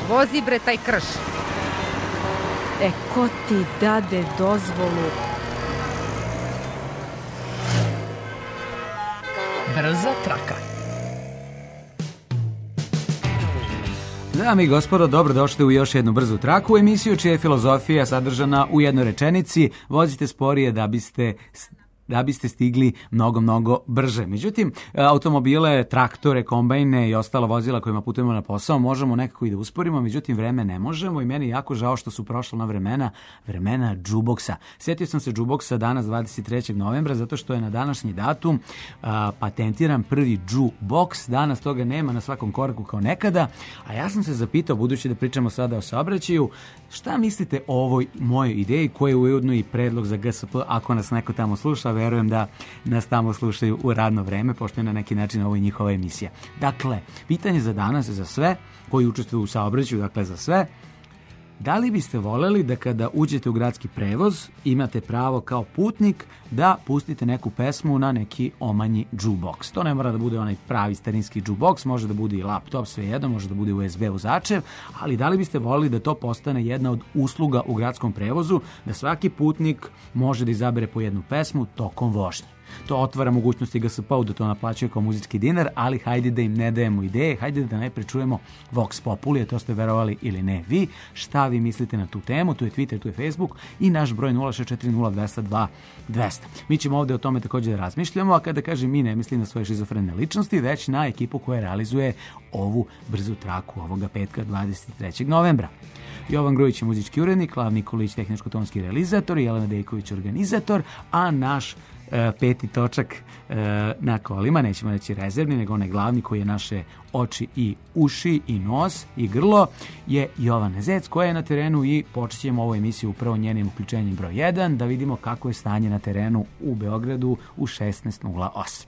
Vozi bre taj krš. Ko ti dade dozvolu? Brza traka. Dame i gospodo, dobrodošli u još jednu brzu traku, emisiju čija je filozofija sadržana u jednoj rečenici: vozite sporije da biste stigli mnogo brže. Međutim, automobile, traktore, kombajne i ostala vozila kojima putujemo na posao možemo nekako i da usporimo, međutim vreme ne možemo i meni je jako žao što su prošla na vremena džuboksa. Sjetio sam se džuboksa danas 23. novembra zato što je na današnji datum patentiran prvi džuboks. Danas toga nema na svakom koraku kao nekada, a ja sam se zapitao, budući da pričamo sada o saobraćaju, šta mislite o ovoj mojoj ideji koja je ujedno i predlog za GSP, ako nas neko tamo sluša, verujem da nas tamo slušaju u radno vreme, pošto je na neki način ovo i njihova emisija. Dakle, pitanje za danas, za sve koji učestvuju u saobraćaju, dakle za sve: da li biste voljeli da kada uđete u gradski prevoz imate pravo kao putnik da pustite neku pesmu na neki omanji džuboks? To ne mora da bude onaj pravi starinski džuboks, može da bude i laptop, svejedno, može da bude USB vozačev, ali da li biste voljeli da to postane jedna od usluga u gradskom prevozu, da svaki putnik može da izabere po jednu pesmu tokom vožnje? To otvara mogućnosti GSP-u da to naplaćuje kao muzički dinar, ali hajde da im ne dajemo ideje, hajde da najpre čujemo Vox Populi, to ste verovali ili ne vi. Šta vi mislite na tu temu? Tu je Twitter, tu je Facebook i naš broj 0640202 200. Mi ćemo ovdje o tome također da razmišljamo, a kada kažem mi, ne mislim na svoje šizofrene ličnosti, već na ekipu koja realizuje ovu brzu traku ovoga petka 23. novembra. Jovan Grujić je muzički urednik, Lav Nikolić tehničko-tonski realizator, Jelena Dejković organizator, a naš peti točak na kolima, nećemo reći rezervni, nego onaj glavni koji je naše oči i uši i nos i grlo, je Jovana Zec, koja je na terenu i počet ćemo ovu emisiju upravo njenim uključenjem broj 1, da vidimo kako je stanje na terenu u Beogradu u 16:08.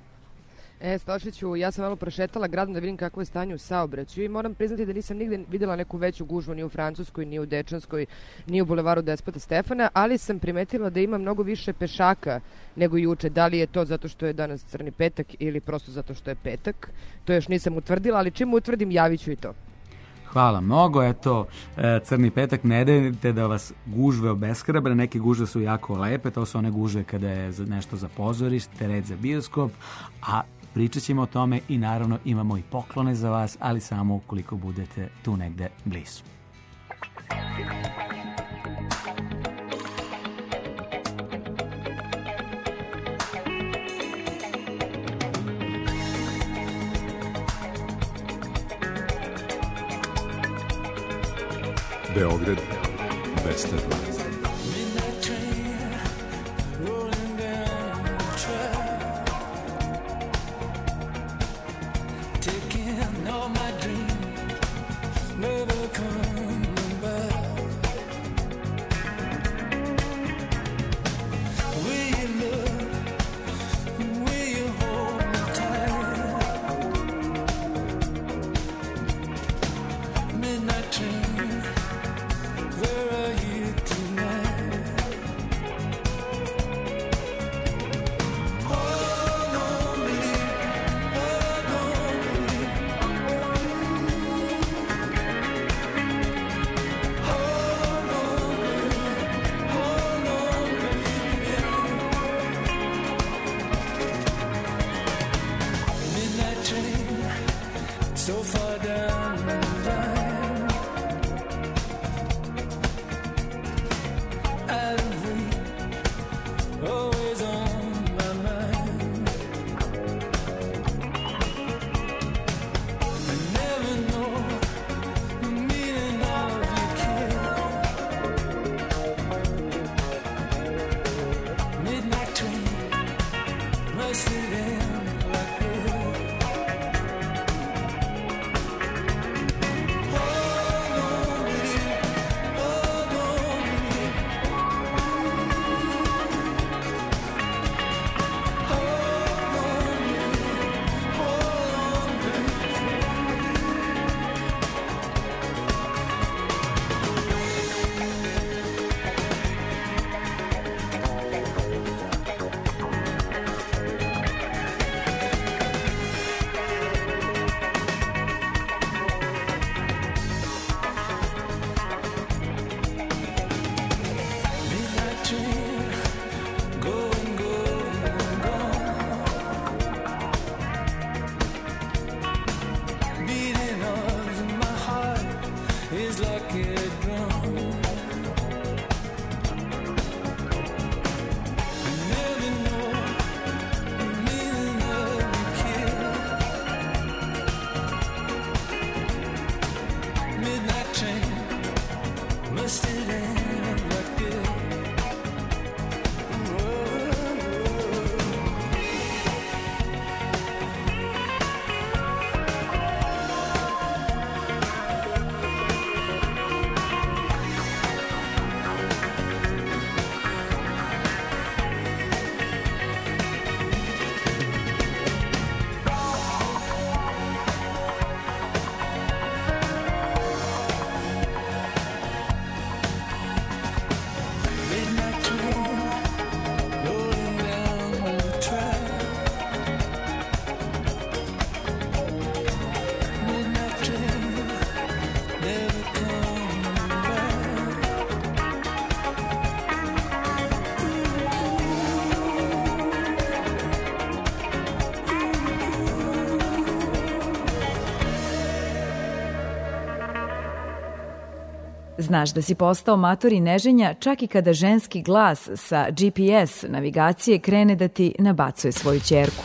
Stošiću, ja sam malo prošetala gradom da vidim kako je stanje u saobraćaju i moram priznati da nisam nigde vidjela neku veću gužvu ni u Francuskoj, ni u Dečanskoj, ni u bulevaru Despota Stefana, ali sam primetila da ima mnogo više pešaka nego juče. Da li je to zato što je danas crni petak ili prosto zato što je petak? To još nisam utvrdila, ali čim utvrdim javit ću i to. Hvala mnogo, eto, crni petak, ne dajte da vas gužve obeshrabre, neke gužve su jako lepe, to su one gužve kada je nešto za pozorište, red za bioskop, a pričat ćemo o tome i naravno imamo i poklone za vas, ali samo ukoliko budete tu negde blizu. Beograd, Westerland. Znaš da si postao mator i neženja čak i kada ženski glas sa GPS navigacije krene da ti nabacuje svoju ćerku.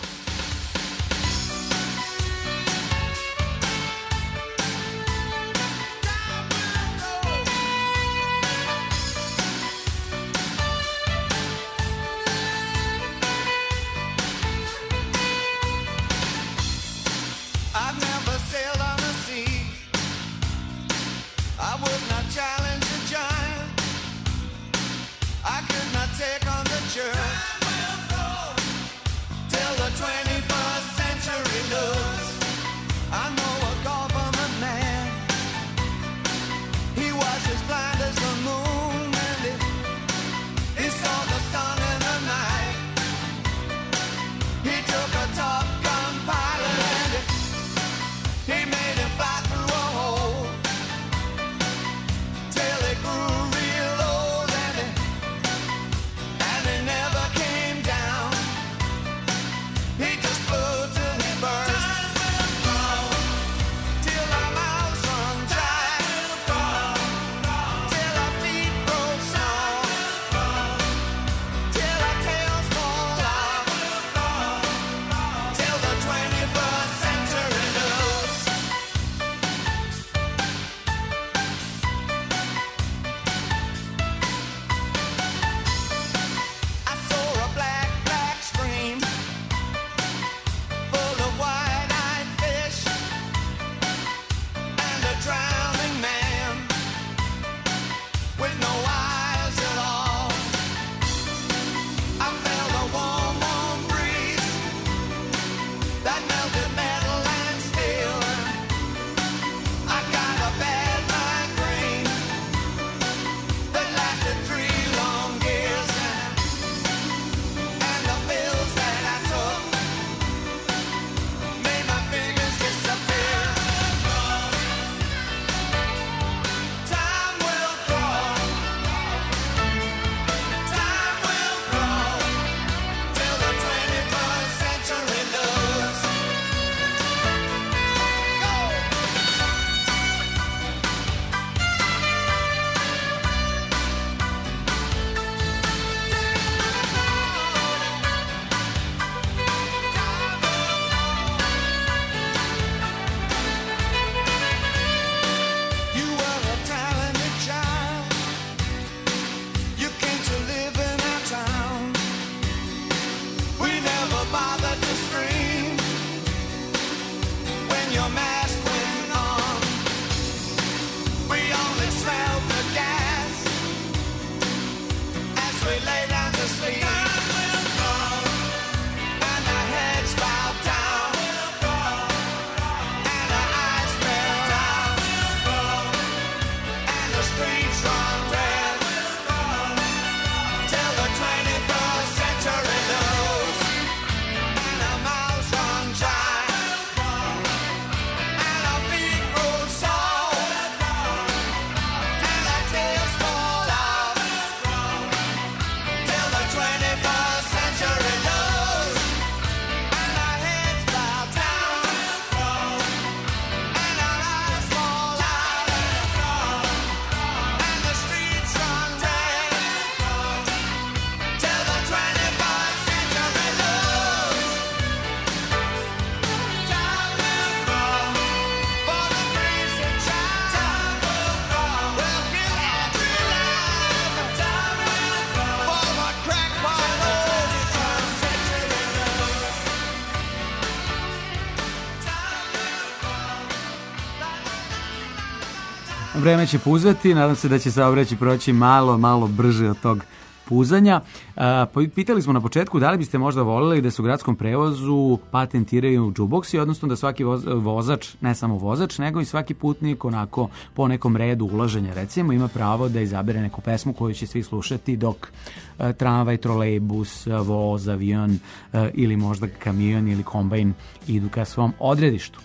Vreme će puzati, nadam se da će saobraćaj proći malo brže od tog puzanja. Pitali smo na početku da li biste možda voljeli da se u gradskom prevozu patentiraju džuboksi, odnosno da svaki vozač, ne samo vozač, nego i svaki putnik onako po nekom redu ulaženja, recimo, ima pravo da izabere neku pesmu koju će svi slušati dok tramvaj, trolejbus, voz, avion ili možda kamion ili kombajn idu ka svom odredištu.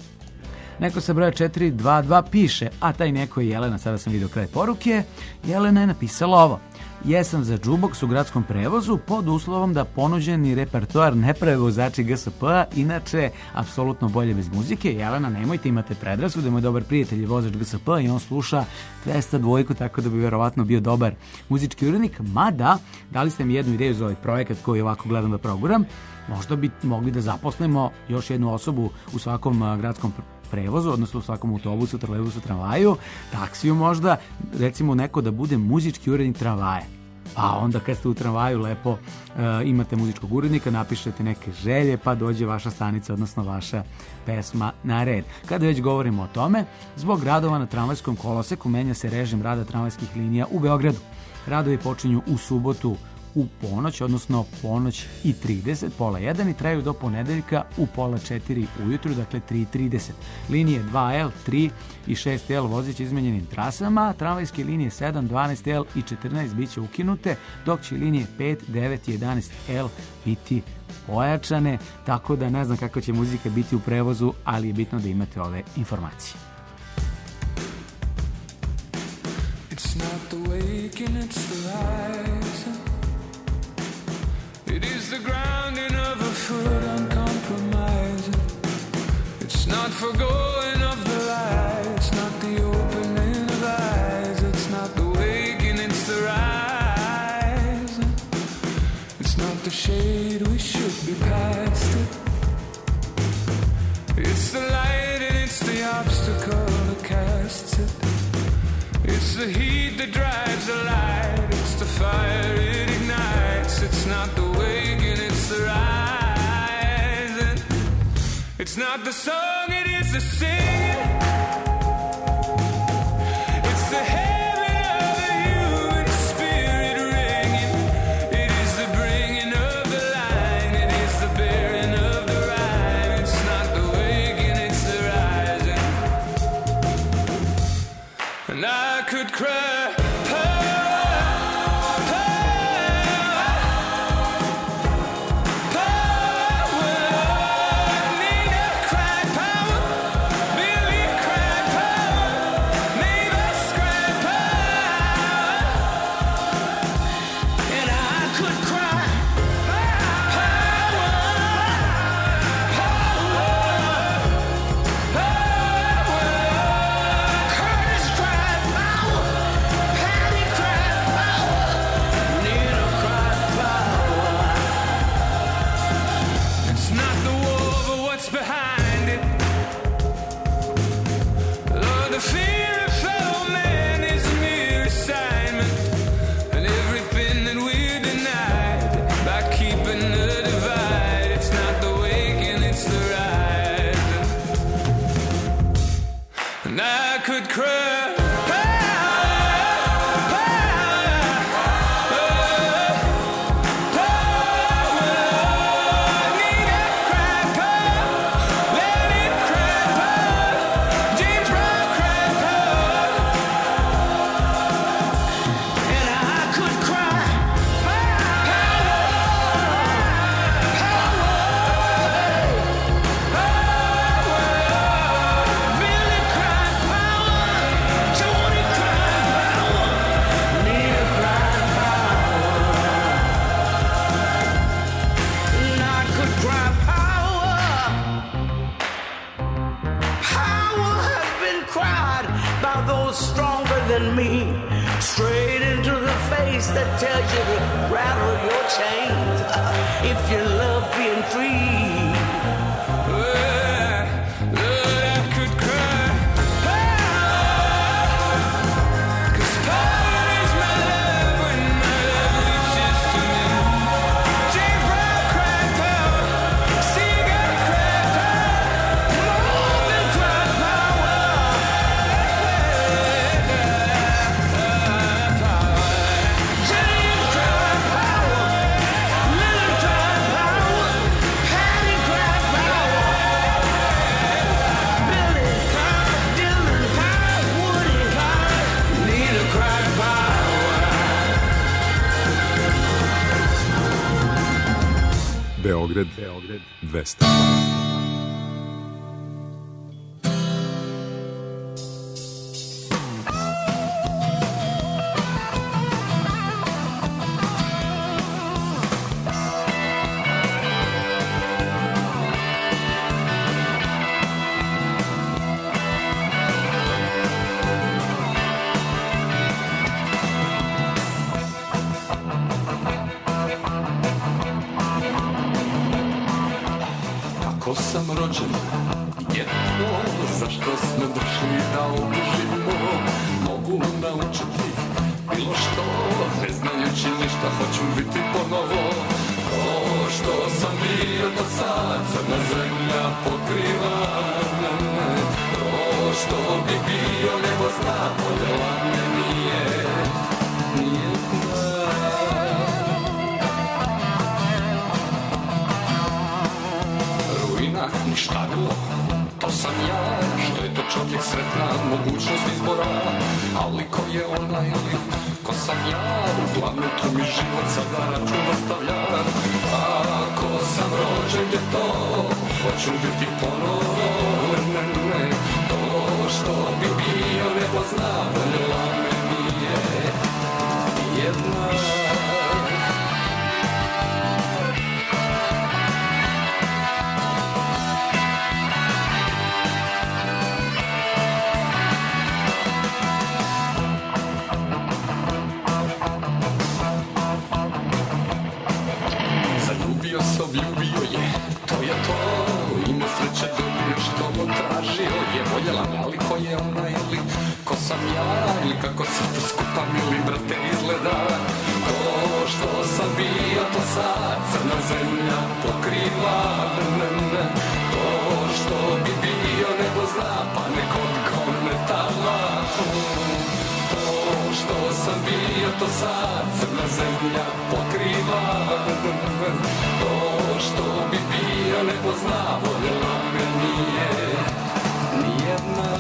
Neko sa broja 422 piše, a taj neko je Jelena, sada sam vidio kraj poruke. Jelena je napisala ovo. Jesam za džuboks u gradskom prevozu pod uslovom da ponuđeni repertoar ne prave vozači GSP-a, inače apsolutno bolje bez muzike. Jelena, nemojte, imate predrasude, moj dobar prijatelj je vozač GSP-a i on sluša 202, tako da bi verovatno bio dobar muzički urednik, mada dali ste mi jednu ideju za ovaj projekat koji ovako gledam da proguram. Možda bi mogli da zaposlimo još jednu osobu u svakom gradskom prevozu, odnosno u svakom autobusu, trolejbusu, tramvaju, taksiju možda, recimo neko da bude muzički urednik tramvaja. Pa onda kad ste u tramvaju lepo imate muzičkog urednika, napišete neke želje, pa dođe vaša stanica, odnosno vaša pesma na red. Kada već govorimo o tome, zbog radova na tramvajskom koloseku menja se režim rada tramvajskih linija u Beogradu. Radovi počinju u subotu u ponoć, odnosno ponoć i 30, pola 1 i traju do ponedeljka u pola 4 ujutru, dakle 3:30. Linije 2L, 3 i 6L vozit će izmenjenim trasama, tramvajske linije 7, 12L i 14 bit će ukinute, dok će linije 5, 9 i 11L biti pojačane, tako da ne znam kako će muzika biti u prevozu, ali je bitno da imate ove informacije. It's not the waking, it's the rising. It is the grounding of a foot uncompromising. It's not forgoing of the light. It's not the opening of eyes. It's not the waking, it's the rising. It's not the shade, we should be past it. It's the light and it's the obstacle that casts it. It's the heat that drives the light. It's the fire it ignites. It's not the waking, it's the rising. It's not the song, it is the singing. It's the heaven of the human spirit ringing. It is the bringing of the line. It is the bearing of the rhyme. It's not the waking, it's the rising. And I could cry. Beograd 200. kako sam rođen, jedno, zašto smo došli da odužimo, mogu naučiti bilo što, ne znajući ništa, hoću biti ponovo. To što sam bio do sad, crna zemlja pokriva me. To što bi bio nebo zna, voljela me nije nijedna. Ruina, ništa bilo, to sam ja, što je to čovjek sretna, mogućnost izbora, ali ko je ona ili ko sam ja, uglavnom tu mi život sada račun ostavlja. Ako sam rođen je to, hoću biti ponovo, ne, to što bi bio nebo zna, voljela me nije jedna. Ljubio je, to je to, i nesreće dobio što mu tražio je, voljela me, ali ko je ona ili ko sam ja, ili kako se to skupa mili brate izgleda. To što sam bio, to sad crna zemlja pokriva, ne. To što bi bio nebo zna, pa nek odgone tala. To što sam bio, to sad crna zemlja pokriva, to što bi bio nebo zna, voljela me nije nijedna.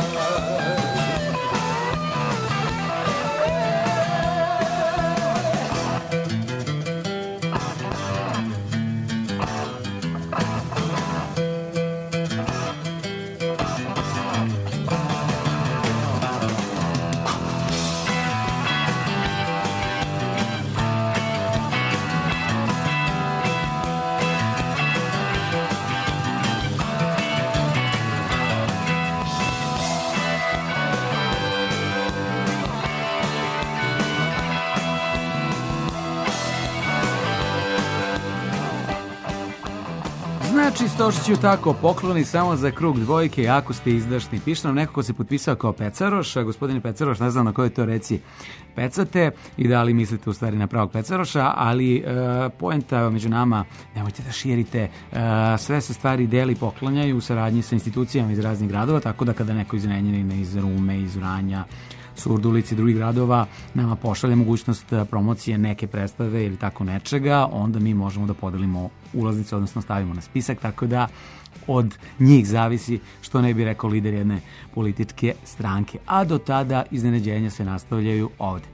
Znači, Stošiću, tako, pokloni samo za krug dvojke, jako ste izdašni. Piše nam neko ko se potpisao kao Pecaroš. Gospodine Pecaroš, ne znam na koje to reci pecate i da li mislite u stvari na pravog Pecaroša, ali poenta među nama, nemojte da širite, sve se stvari deli i poklanjaju u saradnji sa institucijama iz raznih gradova, tako da kada neko iz Renjanina, iz Rume, iz Vranja, Surdulici i drugih gradova nama pošalje mogućnost promocije neke predstave ili tako nečega, onda mi možemo da podelimo ulaznice, odnosno stavimo na spisak, tako da od njih zavisi što ne bi rekao lider jedne političke stranke. A do tada iznenađenja se nastavljaju ovde.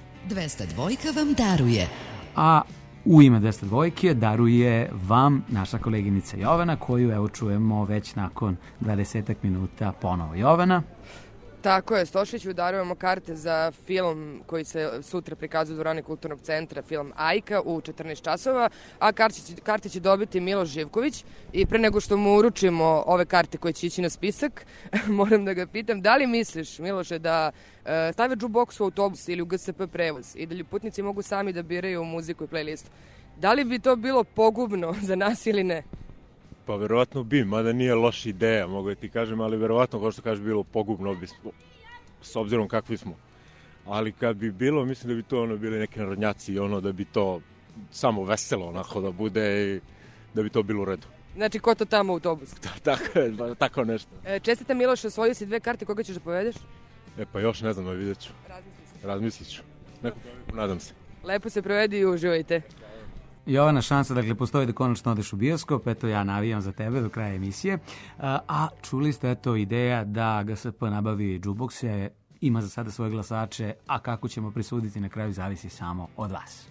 202 vam daruje. A u ime 202 daruje vam naša koleginica Jovana, koju evo čujemo već nakon 20 minuta ponovo. Jovana? Tako je, Stošiću, darujemo karte za film koji se sutra prikazuje u dvorani Kulturnog centra, film Ajka u 14 časova, a karte će dobiti Miloš Živković. I pre nego što mu uručimo ove karte koje će ići na spisak, moram da ga pitam, da li misliš, Miloše, da stave jukebox u autobus ili u GSP prevoz i da putnici mogu sami da biraju muziku i playlistu? Da li bi to bilo pogubno za nas ili ne? Pa verovatno bi, mada nije loša ideja, mogu da ti kažem, ali verovatno, kao što kažeš, bilo pogubno bi, s obzirom kakvi smo. Ali kad bi bilo, mislim da bi to bili neki narodnjaci i da bi to samo veselo onako da bude i da bi to bilo u redu. Znači, ko to tamo autobus? Tako nešto. Čestite Miloš, osvojio si 2 karte, koga ćeš da povedeš? Pa još ne znam, vidjet ću. Razmislit ću. Nadam se. Lepo se provedi i uživajte. Jovana, šansa, dakle, postoji da konačno odeš u bioskop, eto ja navijam za tebe do kraja emisije, a čuli ste, eto, ideja da GSP nabavi džukbokse, ima za sada svoje glasače, a kako ćemo prisuditi na kraju zavisi samo od vas.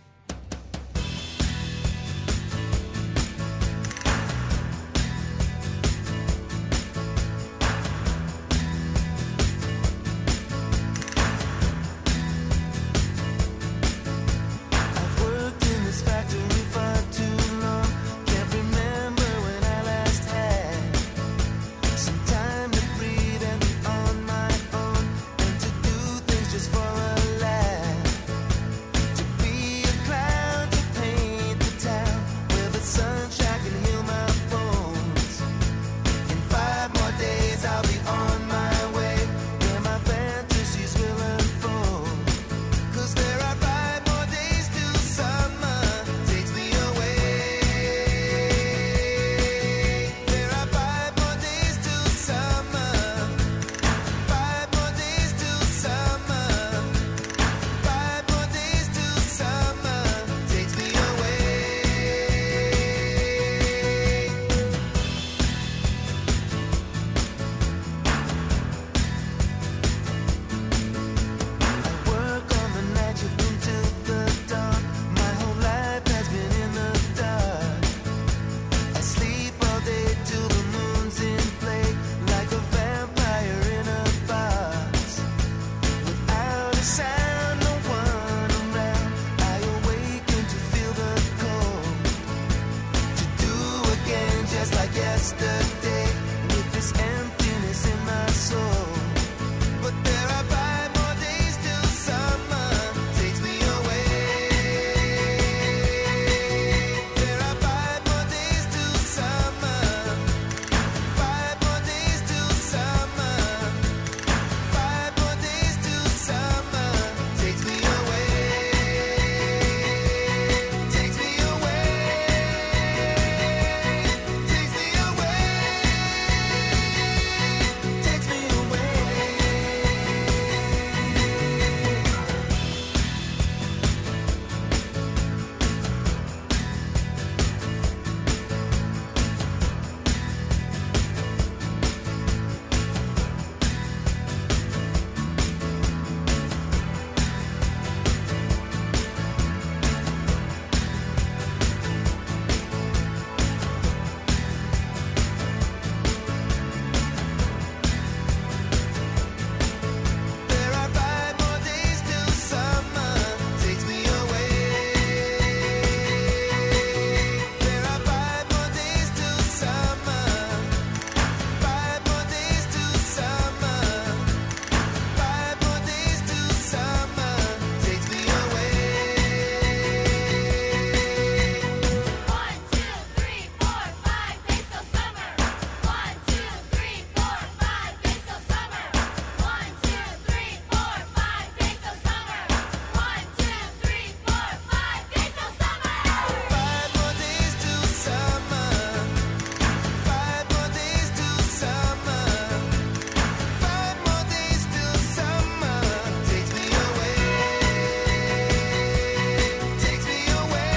Just for a laugh, to be a just like yesterday, with this emptiness in my soul. But there are 5 more days till summer takes me away. There are 5 more days till summer. 5 more days till summer. 5 more days till summer takes me away. Takes me away. Takes me away. Takes me away. There are 5 more days till summer takes me away. There are 5 more days till summer. 5 more days till summer. 5 more days till summer takes me away. 1, 2, 3, 4, 5 days till summer. 1, 2, 3, 4, 5 days till summer. 1, 2, 3, 4, 5 days till summer. 1, 2, 3, 4, 5 days till summer. 5 more days till summer. 5 more days till summer. 5 more days till summer takes me away. Takes me away.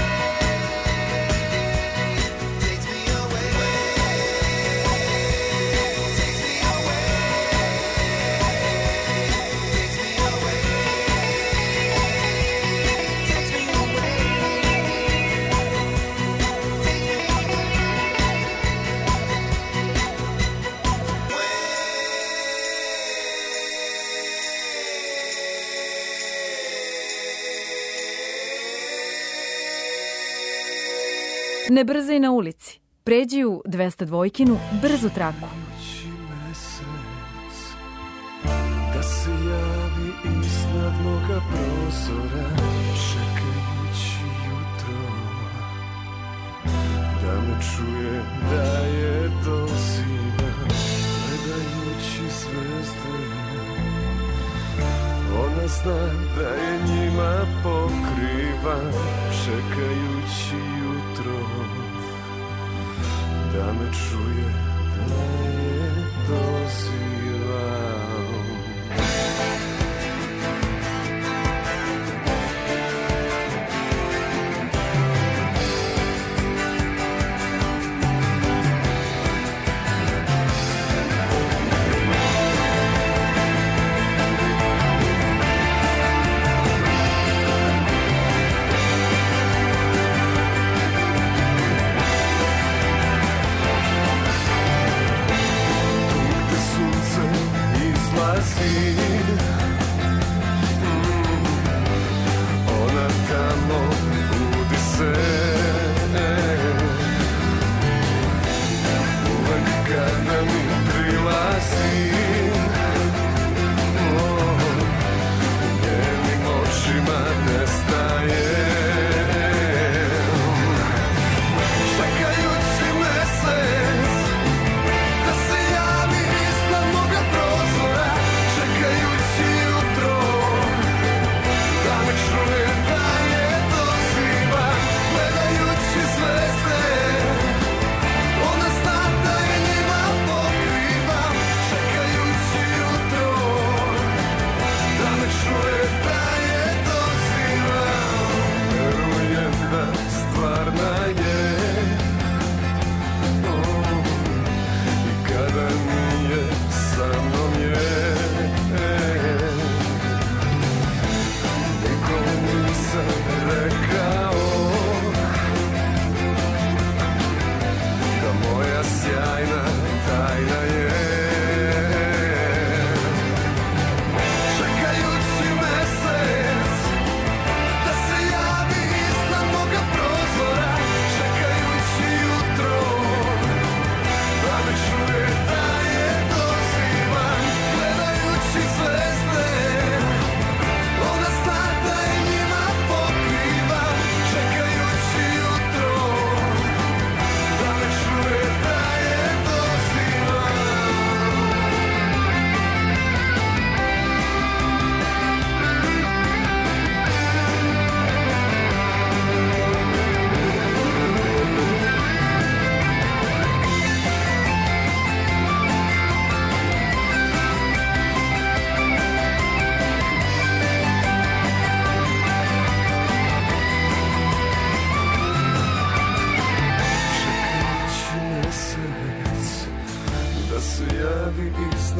Takes me away. Takes me away. Takes me away. Takes me Ne brzaj na ulici. Pređi u 202-kinu brzu traku. mesec da se javi iznad moga prozora, čekajući jutro, da me čuje, da je doziva, gledajući zvezde. Ona zna da je njima pokriva, čekajući jutro, da me čuje, da je doziva. Ona tamo budi se, uvek kada mi prilazi, njenim očima nestaje. Čekajući mesec da se javi iznad moga prozora, čekajući jutro, da me čuje, da je doziva, gledajući zvezde. Ona zna da je njima pokriva, čekajući jutro, da me čuje, da je doziva. Verujem da stvarna je, i kada nije sa mnom je. Nikom nisam rekao da moja sjajna tajna je. Čekajući mesec da se javi iznad moga prozora, čekajući jutro,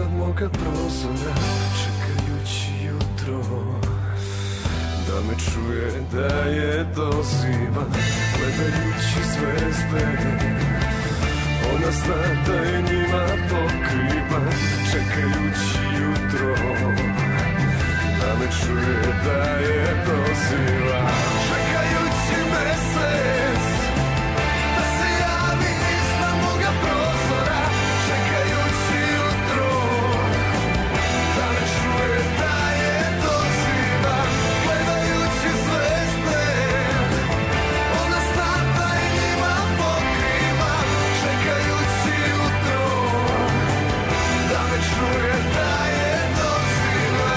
iznad moga prozora, čekajući jutro da me čuje, da je doziva, gledajući zvezde. Ona zna da je njima pokriva, čekajući jutro da me čuje, da je doziva. Čekajući mesec da se javi iznad moga prozora, čekajući jutro da me čuje, da je doziva, gledajući zvezde. Ona zna da je njima pokriva, čekajući jutro da me čuje, da je doziva.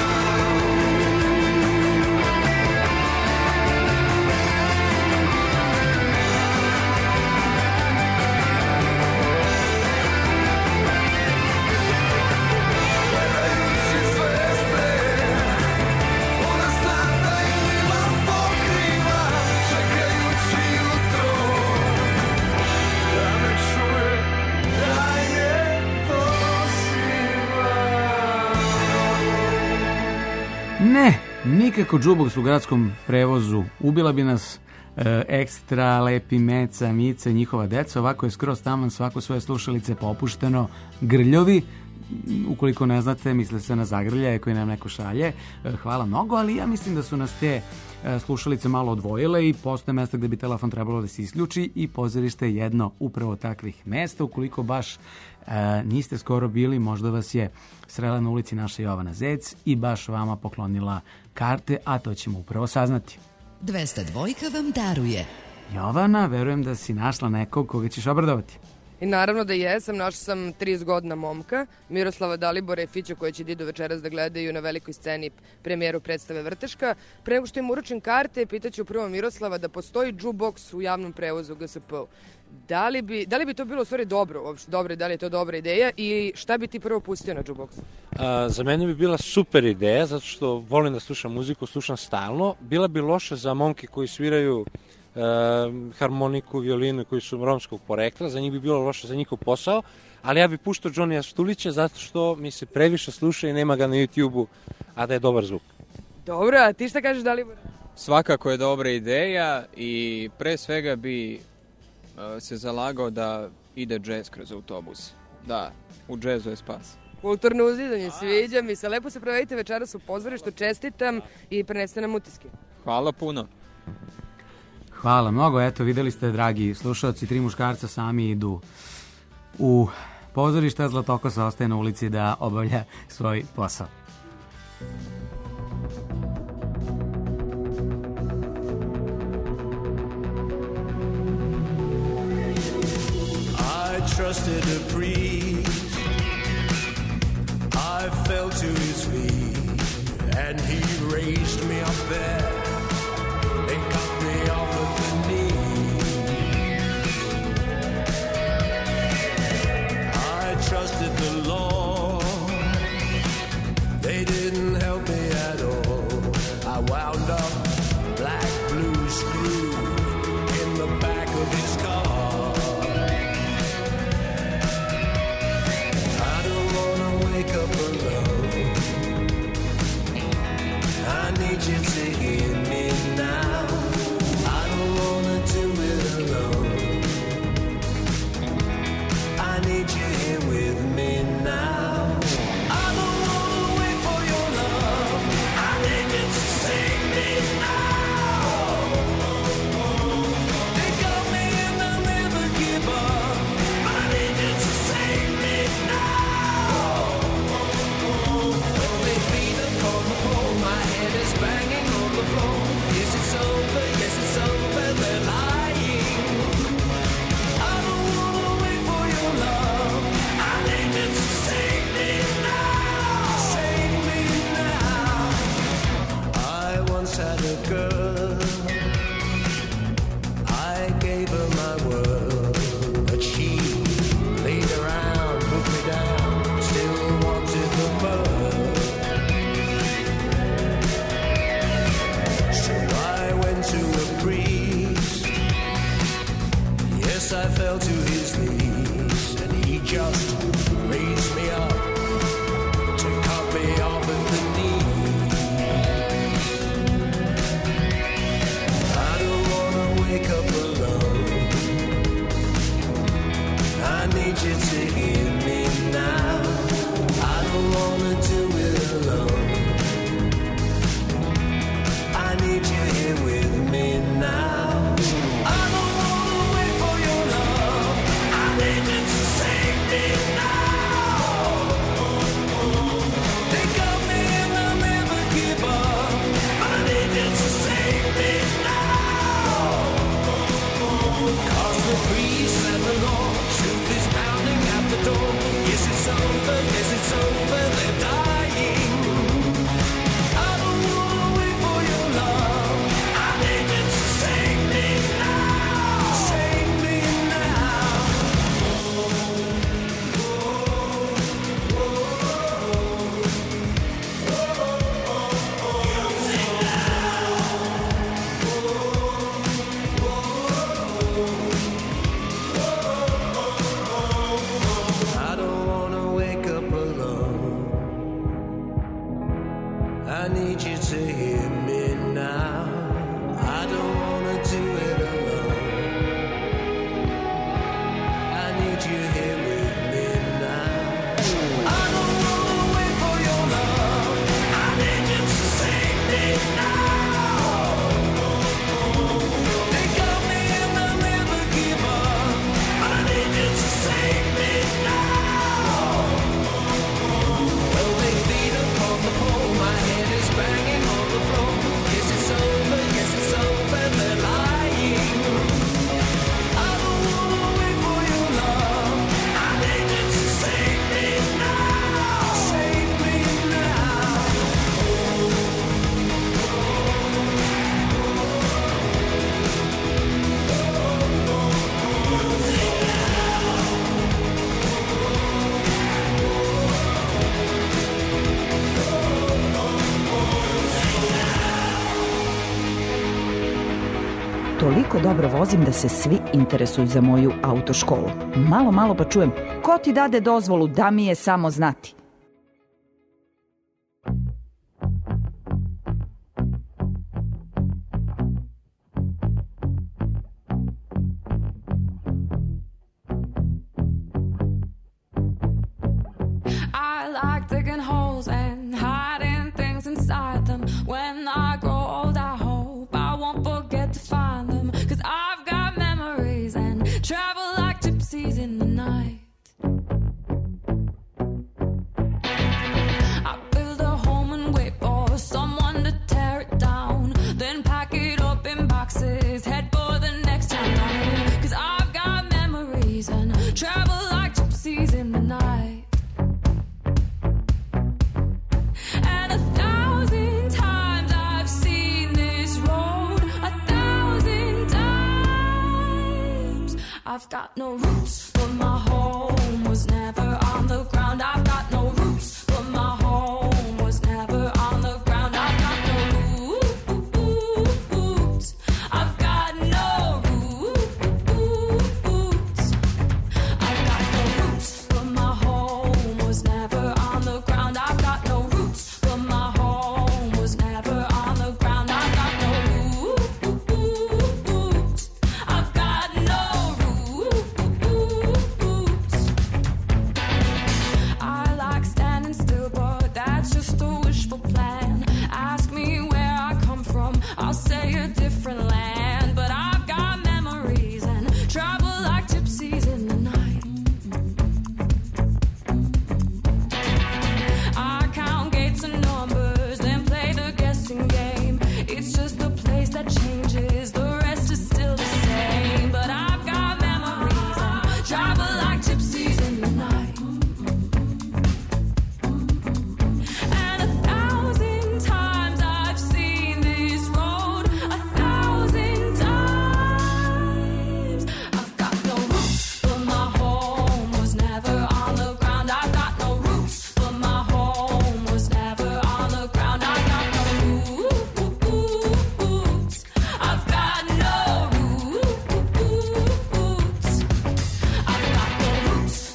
Gledajući zvezde, ona zna da je njima pokriva, čekajući jutro da me čuje, da je doziva. Ne, nikako džuboks u gradskom prevozu. Ubila bi nas Ekstra, Lepi, Meca, Mica i njihova deca. Ovako je skroz taman, svako svoje slušalice popušteno. Grljovi, ukoliko ne znate, misle se na zagrljaje koji nam neko šalje. Hvala mnogo, ali ja mislim da su nas te slušalice malo odvojile i postoje mesta gde bi telefon trebalo da se isključi i pozorište je jedno upravo takvih mesta. Ukoliko baš niste skoro bili, možda vas je srela na ulici naša Jovana Zec i baš vama poklonila karte, a to ćemo upravo saznati. 202 vam daruje. Jovana, verujem da si našla nekog koga ćeš obradovati. I naravno da jesam, našla sam 30 godina momka, Miroslava Dalibora i Fića koji će idu večeras da gledaju na velikoj sceni premijeru predstave Vrteška. Pre nego što im uručim karte, pitaću prvo Miroslava da postoji jukebox u javnom prevozu GSP-u. Da li bi to bilo u stvari dobro, uopšte dobro, da li je to dobra ideja i šta bi ti prvo pustio na jukeboxu? Za mene bi bila super ideja, zato što volim da slušam muziku, slušam stalno. Bila bi loša za momke koji sviraju harmoniku, violinu, koji su romskog porekla, za njih bi bilo loše za njihov posao, ali ja bi puštao Johnnyja Štulića zato što mi se previše sluša i nema ga na YouTube-u, a da je dobar zvuk. Dobro, a ti šta kažeš Dalibor? Svakako je dobra ideja i pre svega bi se zalagao da ide džez kroz autobus. Da, u džezu je spas. Kulturno uzidanje, sviđa mi se. Lepo se provedite večeras u pozorištu, čestitam i prenesite nam utiske. Hvala puno. Hvala mnogo, eto videli ste dragi slušalci, 3 muškarca sami idu u pozorište, a Zlatokosa ostaje na ulici da obavlja svoj posao. I trusted a priest, I fell to his feet, and he raised me up there and got me off of the knees. I trusted the Lord, they didn't help me at all. I wound up black blue screw in the back of his car. I don't wanna wake up alone, I need you to hear me. I need you to hear me now. I don't wanna do it alone. I need you here with me now. I don't wanna wait for your love. I need you to save me now. They got me and I'll never give up. But I need you to save me now. 'Cause the breeze and the law, truth is pounding at the door. Yes, it's over, they're dying. I don't wanna wait for your love. I need you to save me now. Save me now. I don't wanna wake up alone. I need you to hear me now. I don't wanna do it alone. I need you here with me now. I don't wanna wait for your love. I need you to save me now. They got me and I'll never give up. But I need you to save me now. Well, they beat upon the pole. My head is banging on the floor. Yes, it's over, they're lying. I don't wanna wait for your love. I need you to save me now. Save me now. Toliko dobro vozim da se svi interesuju za moju autoškolu. Malo pa čujem, ko ti dade dozvolu, da mi je samo znati. I like digging holes and hiding things inside them. When I grow old, I hope I won't forget to find them. 'Cause I've got memories and travel like gypsies in the night. I build a home and wait for someone to tear it down. Then pack it up in boxes, head for the next town down. 'Cause I've got memories and travel like gypsies in the night. And 1,000 times I've seen this road, 1,000 times. I've got no roots, but my home was never on the ground. I've got no roots, but my home was never on the ground. I've got no roots. I've got no roots. I've got no roots, but my home was never on the ground. I've got no roots, but my home was never on the ground. I've got no roots. I've got no roots. I like standing still, but that's just a wishful plan. Ask me where I come from, I'll say a different land. But I've got memories and travel like gypsies in the night. I count gates and numbers, then play the guessing game. It's just the place that changes, the rest is still the same. But I've got memories and travel like gypsies in the night. And 1,000 times I've seen this road, 1,000 times. I've got no roots, but my home was never on the ground. I've got no roots, but my home was never on the ground. I've got no roots. I've got no roots. I've got no roots,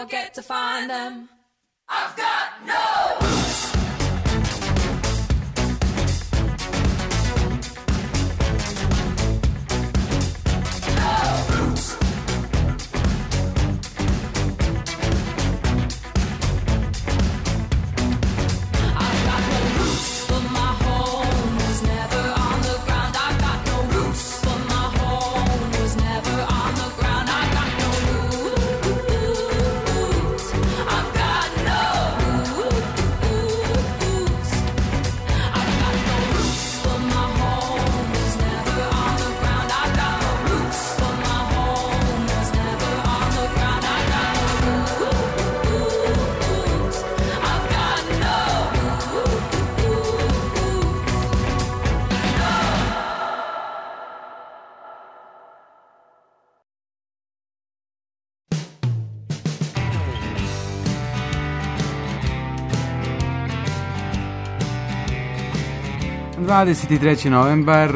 forget to find them. I've got no roots. – 23. novembar,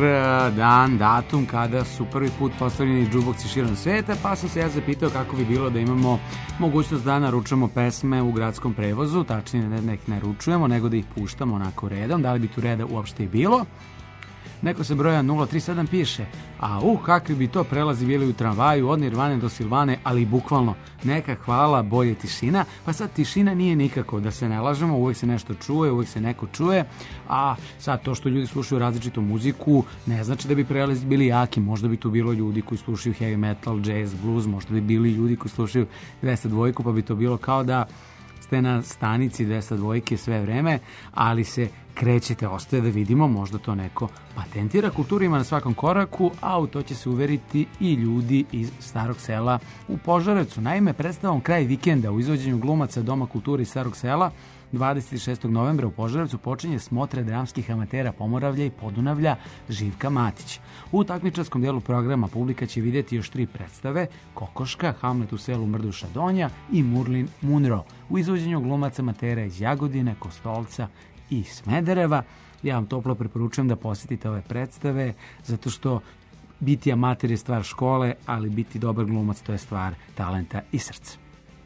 datum kada su prvi put postavljeni džuboksi širom sveta, pa sam se ja zapitao kako bi bilo da imamo mogućnost da naručujemo pesme u gradskom prevozu, tačnije ne ih naručujemo, nego da ih puštamo onako redom, da li bi tu reda uopšte i bilo. Neko se broja 037 piše, kakvi bi to prelazi bili u tramvaju od Nirvane do Silvane, ali bukvalno neka hvala, bolje tišina. Pa sad tišina nije nikako, da se ne lažemo, uvek se nešto čuje, uvek se neko čuje, a sad to što ljudi slušaju različitu muziku ne znači da bi prelazi bili jaki. Možda bi tu bilo ljudi koji slušaju heavy metal, jazz, blues, možda bi bili ljudi koji slušaju 202, pa bi to bilo kao da ste na stanici 202 sve vreme, ali se krećete, ostaje da vidimo, možda to neko patentira. Kultura ima na svakom koraku, a u to će se uveriti i ljudi iz Starog Sela u Požarevcu. Naime, predstavom Kraj vikenda u izvođenju glumaca Doma kulture iz Starog Sela 26. novembra u Požarevcu počinje smotra dramskih amatera Pomoravlja i Podunavlja Živka Matić. U takmičarskom delu programa publika će vidjeti još 3 predstave: Kokoška, Hamlet u selu Mrduša Donja i Murlin Munro u izvođenju glumaca amatera iz Jagodine, Kostolca i Smedereva. Ja vam toplo preporučujem da posjetite ove predstave, zato što biti amater je stvar škole, ali biti dobar glumac to je stvar talenta i srca.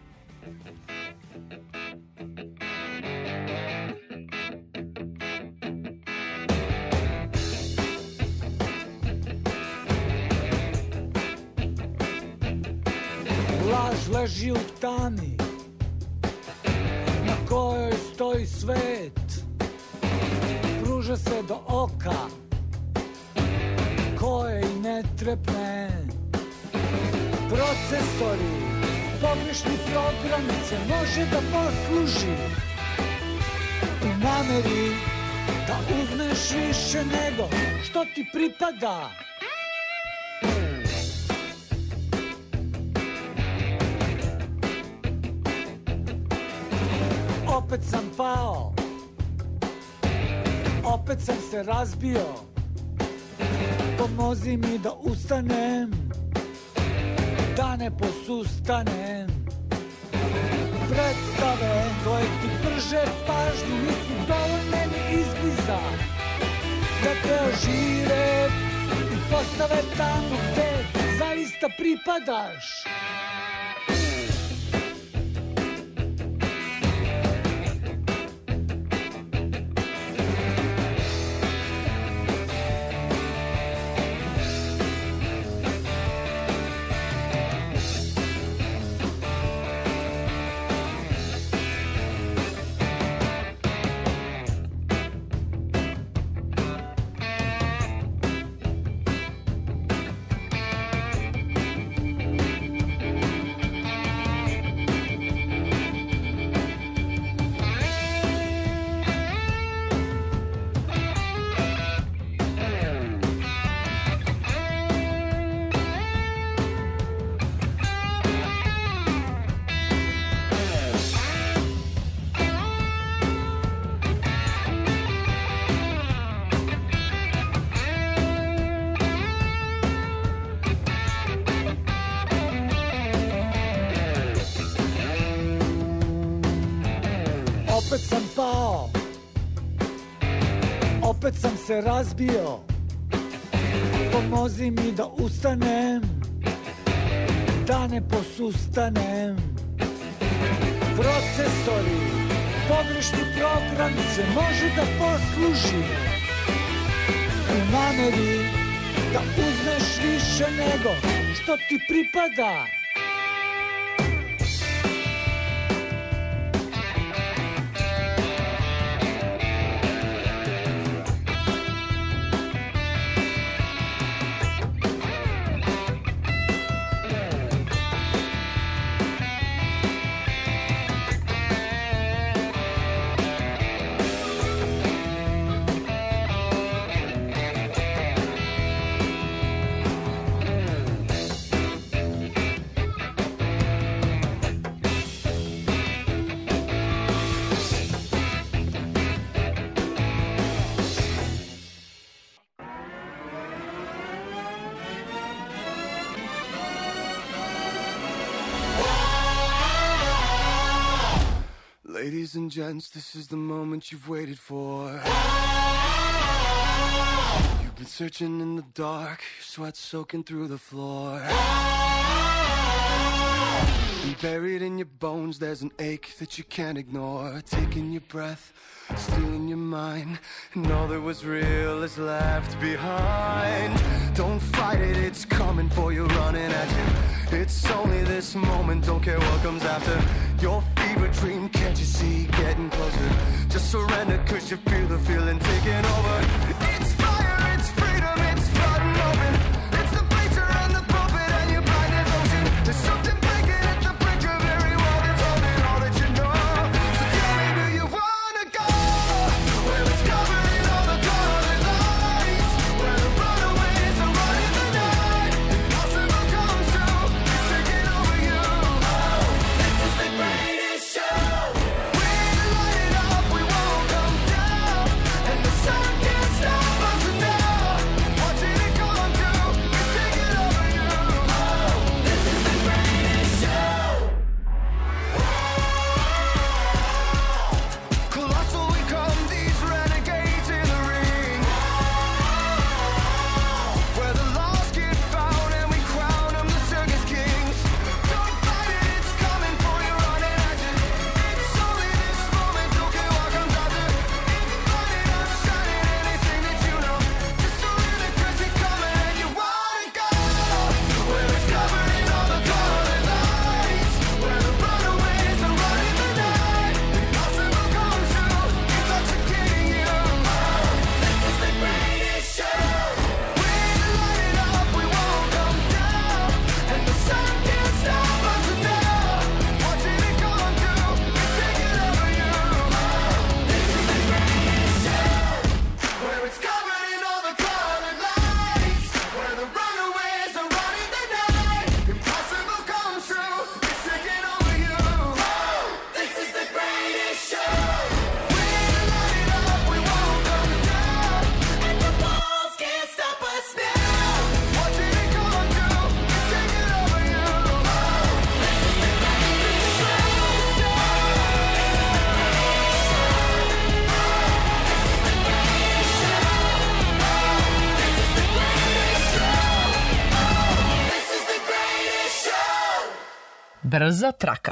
Laž leži u tami na kojoj stoji svet, pruža se do oka koje i ne trepne. Procesori, pogrešni programice može da posluži u nameri da uzmeš više nego što ti pripada. Opet sam pao, opet sam se razbio, pomozi mi da ustanem, da ne posustanem. Predstave koje ti prže pažnju nisu dovoljne ni izbliza da te ožive i postave tamo gde zaista pripadaš. Opet sam pao, opet sam se razbio, pomozi mi da ustanem, da ne posustanem. procesori, pogrešni program se može da posluži u nameri da uzmeš više nego što ti pripada. Ladies and gents, this is the moment you've waited for. You've been searching in the dark, your sweat soaking through the floor. And buried in your bones, there's an ache that you can't ignore. Taking your breath, stealing your mind, and all that was real is left behind. Don't fight it, it's coming for you, running at you. It's only this moment, don't care what comes after. Your fever dream, can't you see, getting closer. Just surrender, cause you feel the feeling taking over. It's fire, it's freedom, it's flooding open. It's the bleacher and the pulpit and your blinded motion. There's something breaking at the brink of every wall that's holding all that you know. So tell me, do you wanna go where it's covered in all the colored lights, where the runaways are running the night? Impossible comes true, it's taking over you. This is the greatest show. We light it up, we won't come down, and the sun can't stop us now. Watching it come true, it's taking over you. This is the greatest show. Colossal we come, these renegades in the ring, where the lost get found and we crown them the circus kings. Don't fight it, it's coming for you, running at you. It's only this moment, don't care what comes after. It's burning up, shining anything that you know. Just surrender, cause you're coming and you wanna go where it's covered in all the colored lights, where the runaways are running the night. Impossible comes true, intoxicating you. This is the greatest show. We light it up, we won't come down, and the sun can't stop us now. Watching it come true, it's taking over you. This is the greatest show, where it's covered in all the colored lights, where the runaways are running the night. Impossible comes true, it's taking over you. This is the greatest show. We light it up, we won't come down, and the walls can't stop us now. Watching it come true, it's taking over you. This is the greatest show. This is the greatest show. Brza traka.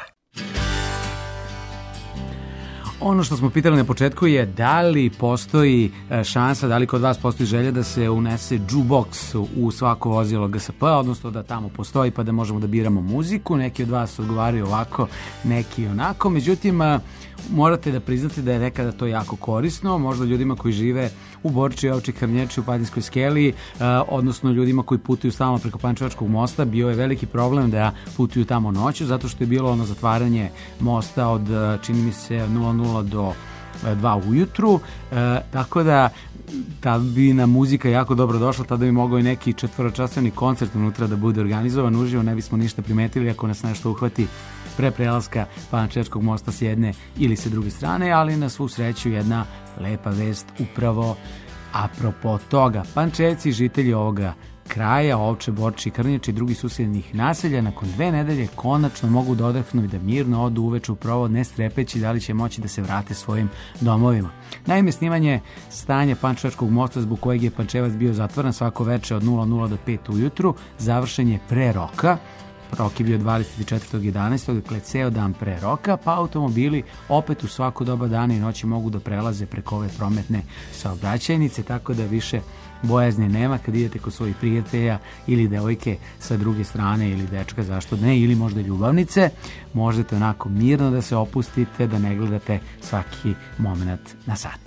Ono što smo pitali na početku je da li postoji šansa, da li kod vas postoji želja da se unese jukebox u svako vozilo GSP, odnosno da tamo postoji pa da možemo da biramo muziku. Neki od vas odgovaraju ovako, neki onako. Međutim, morate da priznate da je nekada to jako korisno, možda ljudima koji žive u Borči, Ovči, Krnječi, u Padinskoj skeli, odnosno ljudima koji putuju stalno preko Pančevačkog mosta. Bio je veliki problem da putuju tamo noću, zato što je bilo ono zatvaranje mosta od, čini mi se, 00 do 2 ujutru, tako da ta bi nam muzika jako dobro došla, tada bi mogao i neki četvoročasovni koncert unutra da bude organizovan uživo, ne bismo ništa primetili ako nas nešto uhvati pre prelaska Pančevačkog mosta s jedne ili sa druge strane, ali na svu sreću jedna lepa vest upravo apropo toga. Pančevci, žitelji ovoga kraja, Ovče, Borči, Krnječi i drugih susjednih naselja, nakon 2 nedelje konačno mogu da odahnu i da mirno odu uveče u provod, ne strepeći da li će moći da se vrate svojim domovima. Naime, snimanje stanja Pančevačkog mosta, zbog kojeg je Pančevac bio zatvoren svako veče od 00 do 5 ujutru, završen je pre roka. rok je bio 24.11. dakle ceo dan pre roka, pa automobili opet u svako doba dana i noći mogu da prelaze preko ove prometne saobraćajnice, tako da više bojazni nema kad idete kod svojih prijatelja ili devojke sa druge strane ili dečka, zašto ne, ili možda ljubavnice, možete onako mirno da se opustite, da ne gledate svaki moment na sat.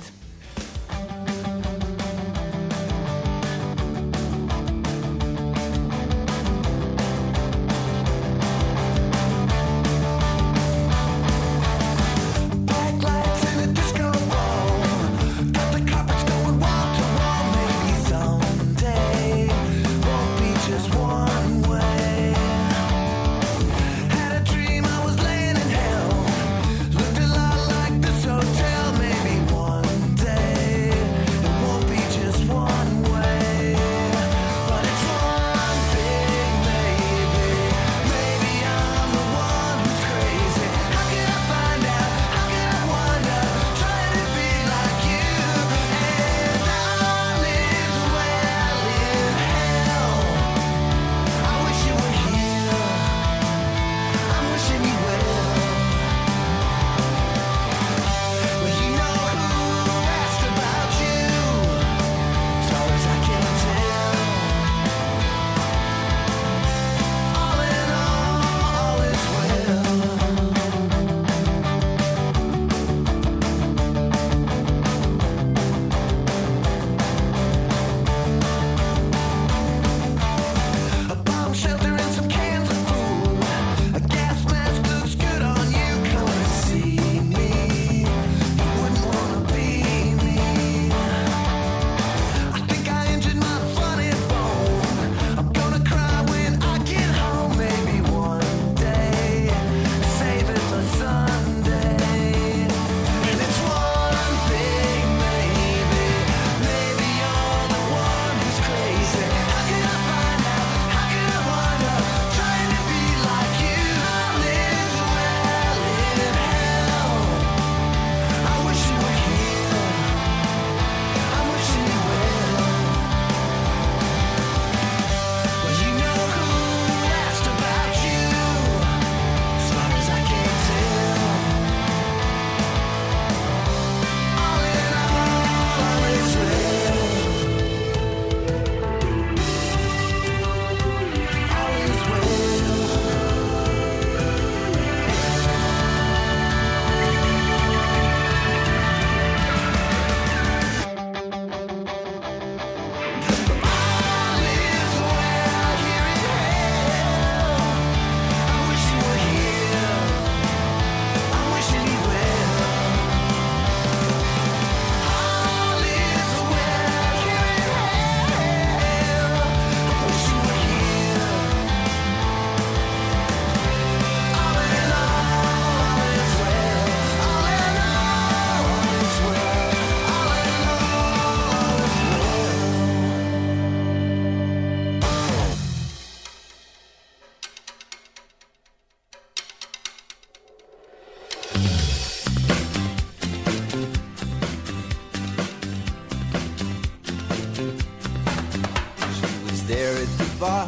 there at the bar.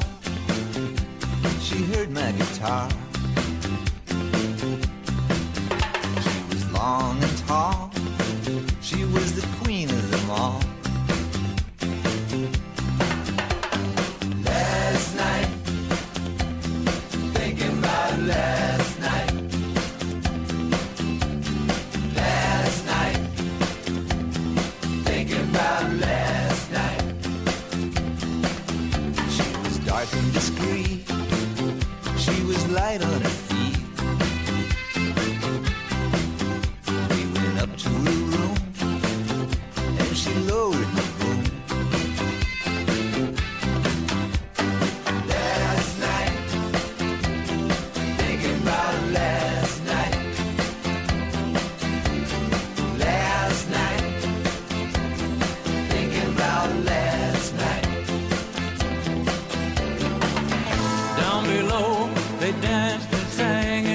She heard my guitar. She was long and tall. She was the queen of them all. Last night, thinking about last night. Last night, thinking about last night. She was dark and discreet. She was light on her feet. We went up to her room and she lowered the boom. Last night, thinking about last night. Last night, thinking about last night. Down below, they danced and sang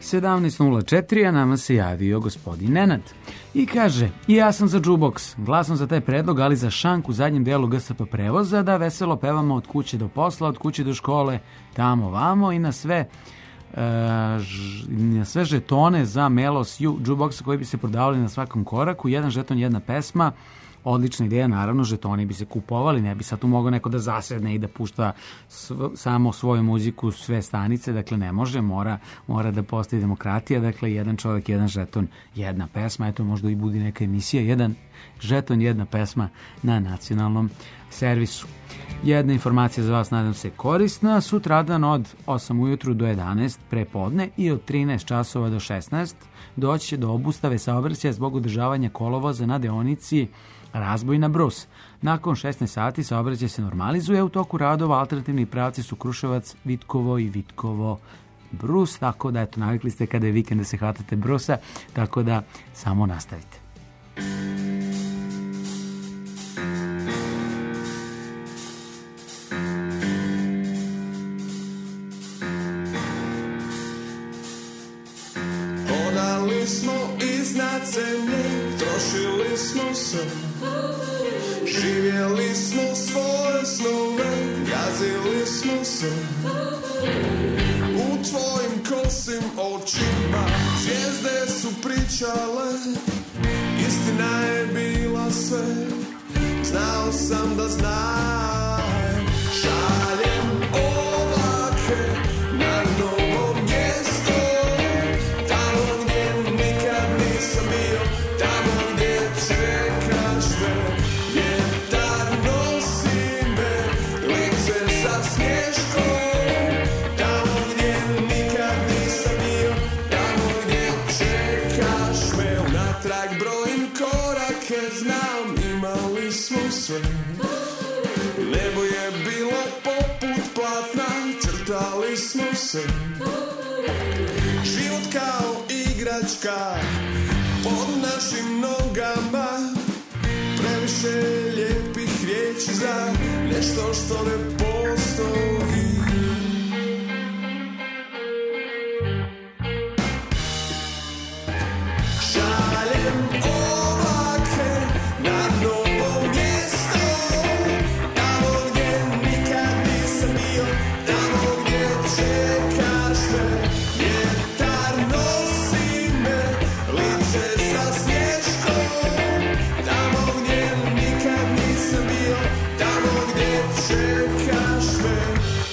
17.04, a nama se javio gospodin Nenad. I kaže, i ja sam za jukebox, glasom za taj predlog, ali za šank u zadnjem delu GSP prevoza, da veselo pevamo od kuće do posla, od kuće do škole, tamo vamo i na sve žetone za Melos jukeboxa koji bi se prodavali na svakom koraku, jedan žeton, jedna pesma. Odlična ideja, naravno, žetoni bi se kupovali, ne bi sad tu mogao neko da zasedne i da pušta samo svoju muziku, sve stanice, dakle ne može, mora da postoji demokratija, dakle jedan čovjek, jedan žeton, jedna pesma, eto možda i budi neka emisija, jedan žeton, jedna pesma na nacionalnom servisu. Jedna informacija za vas, nadam se, korisna, sutradan od 8 ujutru do 11 prepodne i od 13 časova do 16 doći će do obustave saobraćaja zbog održavanja kolovoza na deonici Razbojna Brus. Nakon 16 sati saobraćaj se normalizuje, u toku radova alternativni pravci su Kruševac, Vitkovo i Vitkovo Brus, tako da eto, navikli ste kada je vikend da se hvatate Brusa, tako da samo nastavite. Hodali smo iznad zemlje, trošili smo se, živjeli smo svoje snove, gazili smo se. U tvojim kosim očima zvijezde su pričale, istina je bila sve, znao sam da znajem. Šaljem ovake na novo mjesto, tamo gdje nikad nisam bio, tamo gdje čekaš me. Vjetar nosi me, lice sa smješkom, tamo gdje nikad nisam bio, tamo gdje čekaš me. Unatrag brojim korake, znam imali smo sve. Nebo je bilo poput platna, crtali smo se. Život kao igračka pod našim nogama, previše lijepih riječi za nešto što ne postoji. Šaljem ovake na novo mjesto, tamo gdje nikad nisam bio, tamo gdje čekaš me. Vjetar nosi me, lice sa smješkom, tamo gdje nikad nisam bio, tamo gdje čekaš me.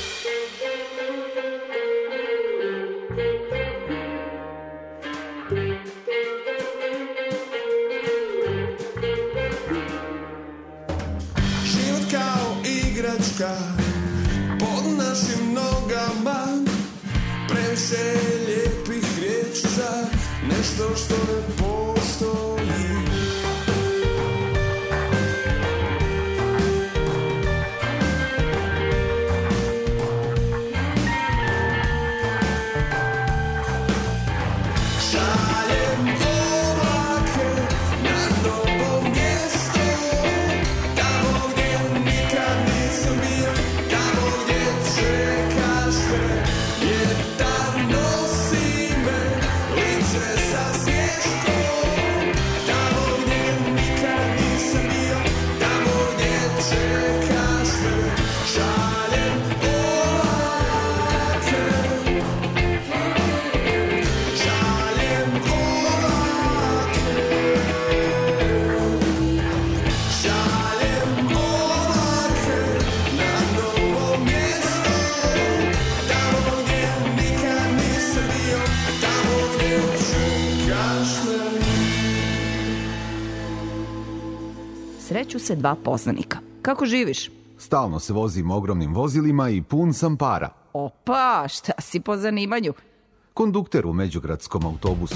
Život kao igračka pod našim nogama, previše lijepih riječi za nešto što ne postoji. Šaljem ovake na novo mjesto, tamo gdje nikad nisam bio, tamo gdje čekaš me. Vjetar nosi me, lice sa smješkom, tamo gdje nikad nisam bio, tamo gdje čekaš me. Šaljem ovake, šaljem ovake, šaljem ovake na novo mjesto, tamo gdje nikad nisam bio, tamo gdje čekaš me. Sreću se dva poznanika. Kako živiš? Stalno se vozim ogromnim vozilima i pun sam para. Opa, šta si po zanimanju? Kondukter u međugradskom autobusu.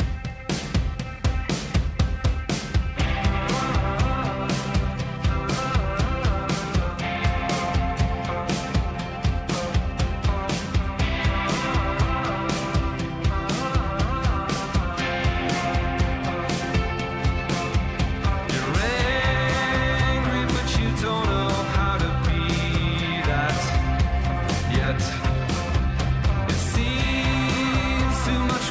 Angry, but you don't know how to be that yet. It seems too much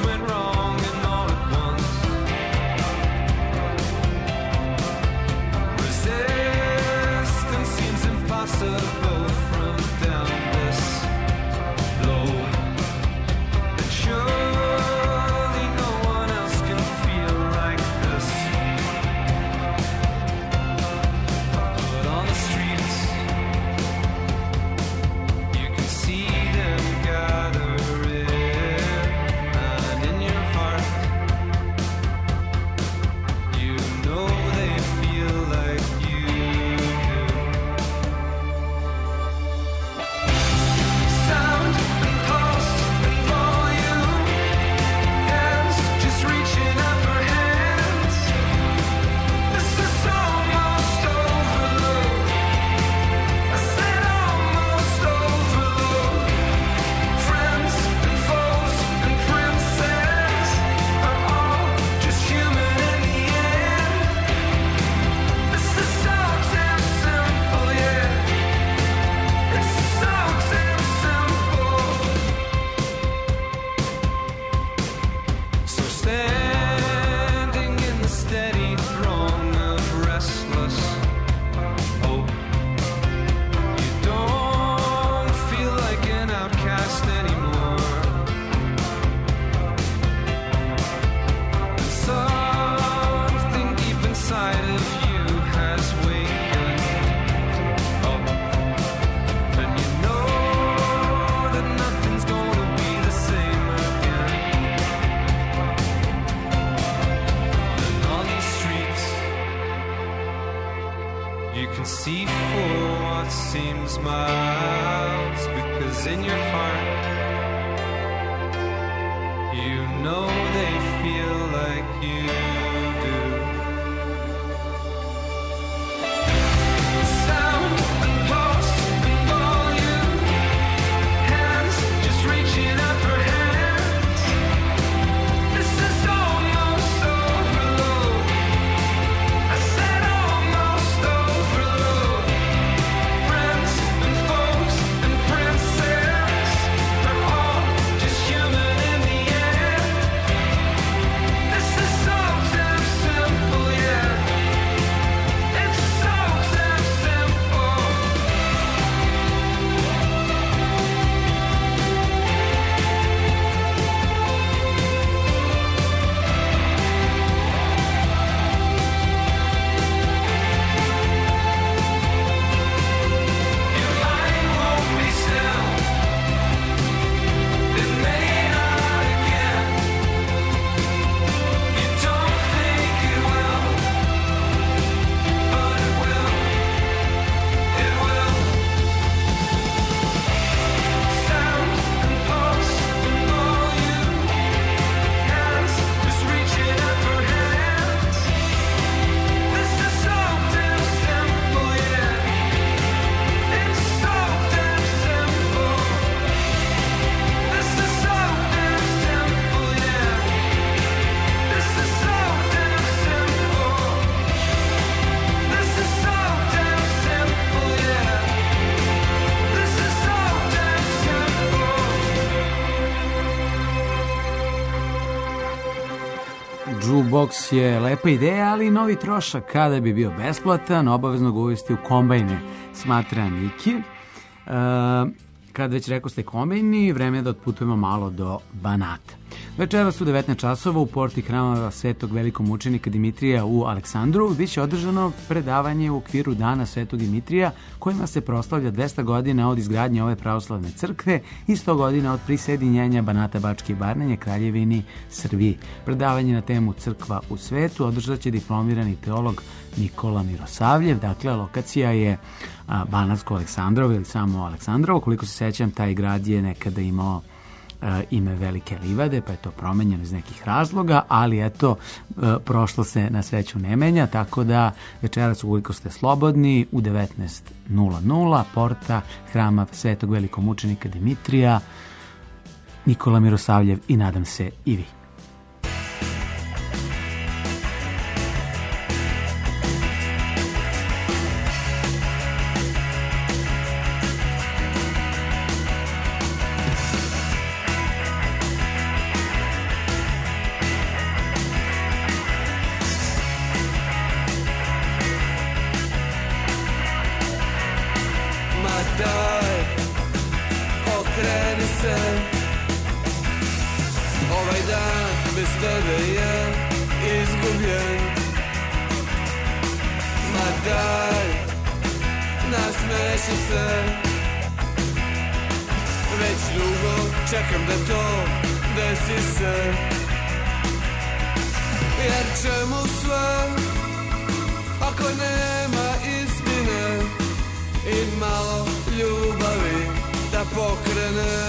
smiles, because in your heart you know they feel like you do. Sound and pulse and volume, hands just reaching out for hands. This is almost overload. I said almost overload. Friends and foes and princess, they're all just human in the end. This is so damn simple, yeah. It's so damn simple. Your mind won't be still. It may not again. You don't think it will, but it will. It will. Sound and pulse and volume, hands just reaching out for hands. This is so damn simple, yeah. It's so damn simple. This is so damn simple, yeah. This is so damn simple. This is so damn simple, yeah. This is so damn simple. Jukebox je lepa ideja, ali novi trošak kada bi bio besplatan, obavezno ga uvesti u kombajne, smatra Niki. Kad već rekao ste kombajni, vreme je da otputujemo malo do Banata. Večeras u 19 časova u porti hrama Svetog velikog mučenika Dimitrija u Aleksandru biće održano predavanje u okviru Dana Svetog Dimitrija, kojima se proslavlja 200 godina od izgradnje ove pravoslavne crkve i 100 godina od prisjedinjenja Banata, Bačke i Barnanje Kraljevini Srbiji. Predavanje na temu Crkva u svetu održat će diplomirani teolog Nikola Mirosavljev. Dakle, lokacija je Banatsko Aleksandrovo ili samo Aleksandrovo. Koliko se sećam, taj grad je nekada imao ime Velike livade, pa je to promenjeno iz nekih razloga, ali eto, prošlo se na sreću ne menja, tako da večeras, ukoliko ste slobodni, u 19:00 porta hrama Svetog velikog mučenika Dimitrija, Nikola Mirosavljev i nadam se i vi. Ma daj, okreni se. Ovaj dan bez tebe je izgubljen. Ma daj, nasmeši se. Već dugo čekam da to desi se. Jer čemu sve ako nema istine i malo ljubavi da pokrene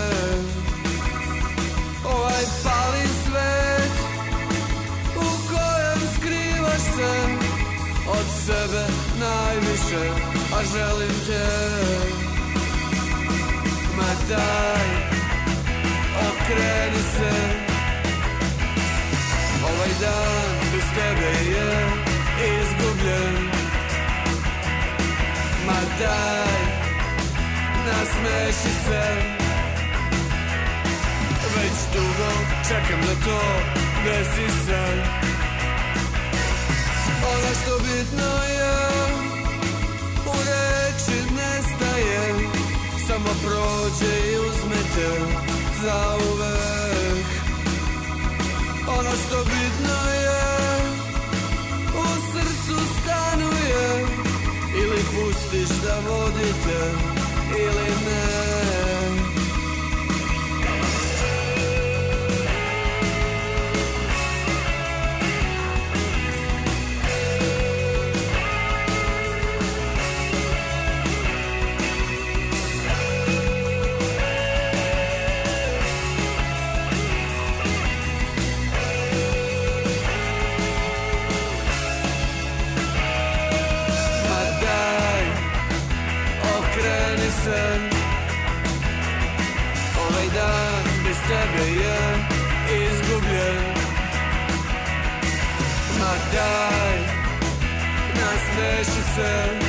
ovaj pali svet u kojem skrivaš se od sebe najviše, a želim te. Ma daj, okreni se. Ovaj dan bez tebe je izgubljen. Ma daj, nasmeši se. Već dugo čekam da to desi se. Ono što bitno je u reči nestaje, samo prođe i uzmete zauvek. Ono što bitno je u srcu stanuje, ili pustiš da vodite ili ne. se. Ovaj dan bez tebe je izgubljen. Ma daj, nasmeši se.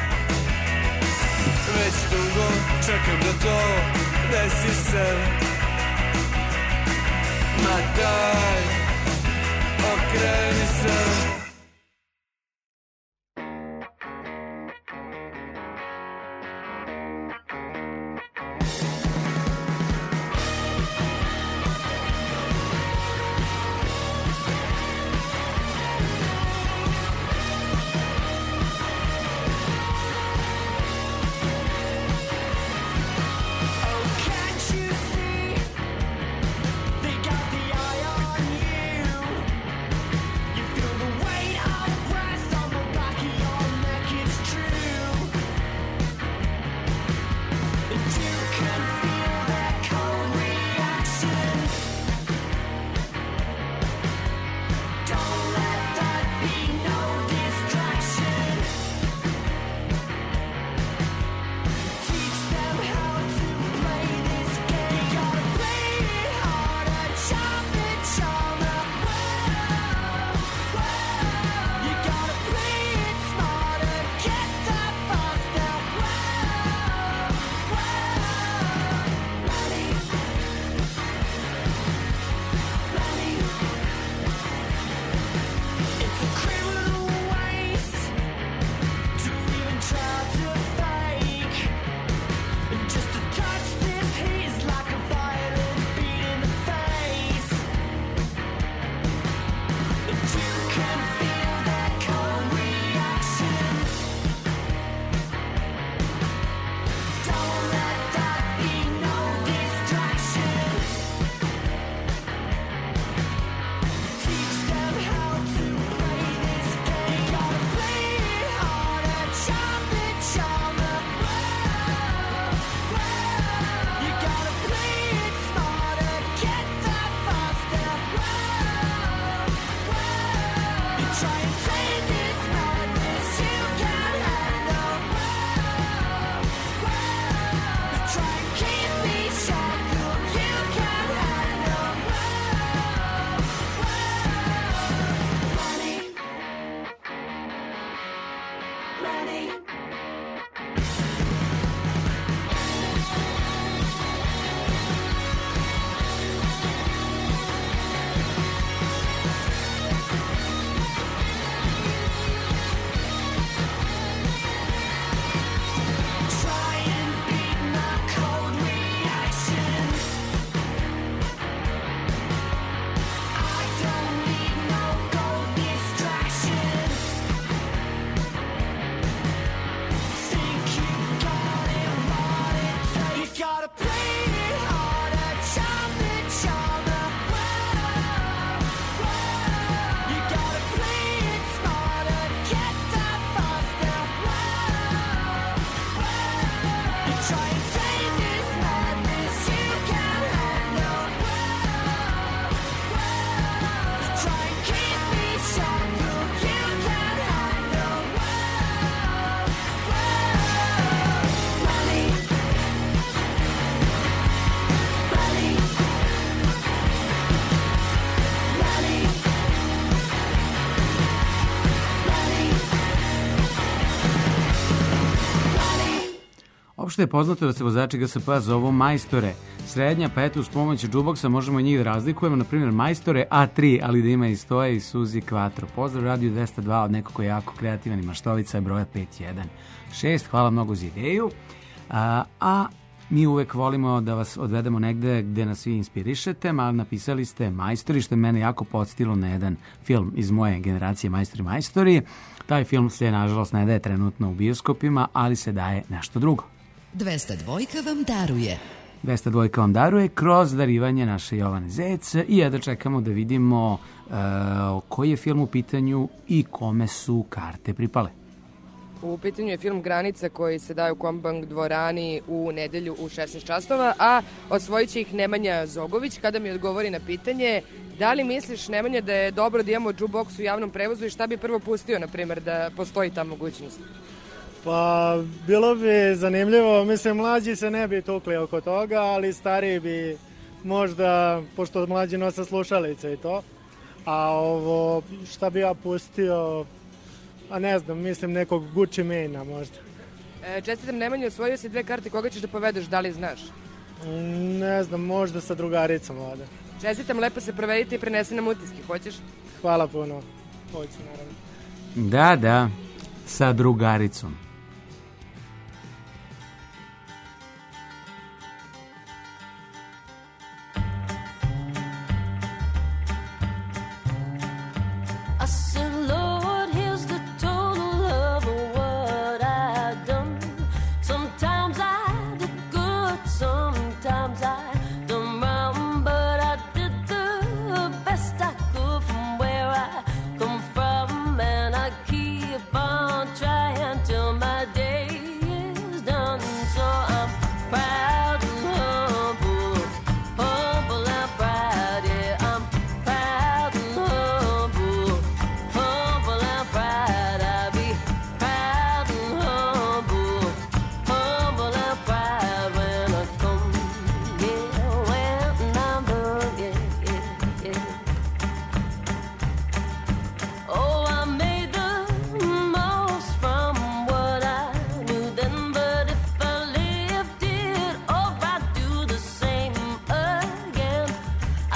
Već dugo čekam da to desi se. Ma daj, okreni se. Opšte je poznato da se vozači GSP zovu majstore. Srednja, pa eto, uz pomoć džuboksa možemo njih da razlikujemo, na primjer majstore A3, ali da ima i stoje i Suzi Quattro. Pozdrav Radio 202 od nekog ko je jako kreativan i maštovica je broja 516. Hvala mnogo za ideju. A mi uvek volimo da vas odvedemo negde gde nas vi inspirišete, ali napisali ste majstori, što je mene jako podstilo na jedan film iz moje generacije Majstori. Taj film se, nažalost, ne daje trenutno u bioskopima, ali se daje nešto drugo. 202 vam daruje. 202 vam daruje kroz darivanje naše Jovane Zec i jedno čekamo da vidimo koji je film u pitanju i kome su karte pripale. U pitanju je film Granica koji se daje u Kombank dvorani u nedelju u 16 časova, a osvojit će ih Nemanja Zogović kada mi odgovori na pitanje da li misliš, Nemanja, da je dobro da imamo jukebox u javnom prevozu i šta bi prvo pustio, na primjer, da postoji ta mogućnost? Pa, bilo bi zanimljivo, mislim, mlađi se ne bi tukli oko toga, ali stariji bi možda, pošto mlađi nose slušalice i to, a ovo, šta bi ja pustio, a ne znam, mislim nekog Gucci Mane'a možda. Čestitam Nemanju, osvojio si 2 karte, koga ćeš da povedeš, da li znaš? Ne znam, možda sa drugaricom ovde. Čestitam, lepo se provedite i prenesi nam utiske, hoćeš? Hvala puno, hoću naravno. Da, sa drugaricom. I said, Lord, here's the total of what I've done. Sometimes I did good, sometimes I done wrong, but I did the best I could from where I come from, and I keep on trying till my day is done. So I'm proud and humble, humble and proud, yeah, I'm proud and humble, humble and proud. I'll be proud and humble, humble and proud when I come, yeah, when I'm done, yeah. Oh, I made the most from what I knew then, but if I lived it over, I'd do the same again. I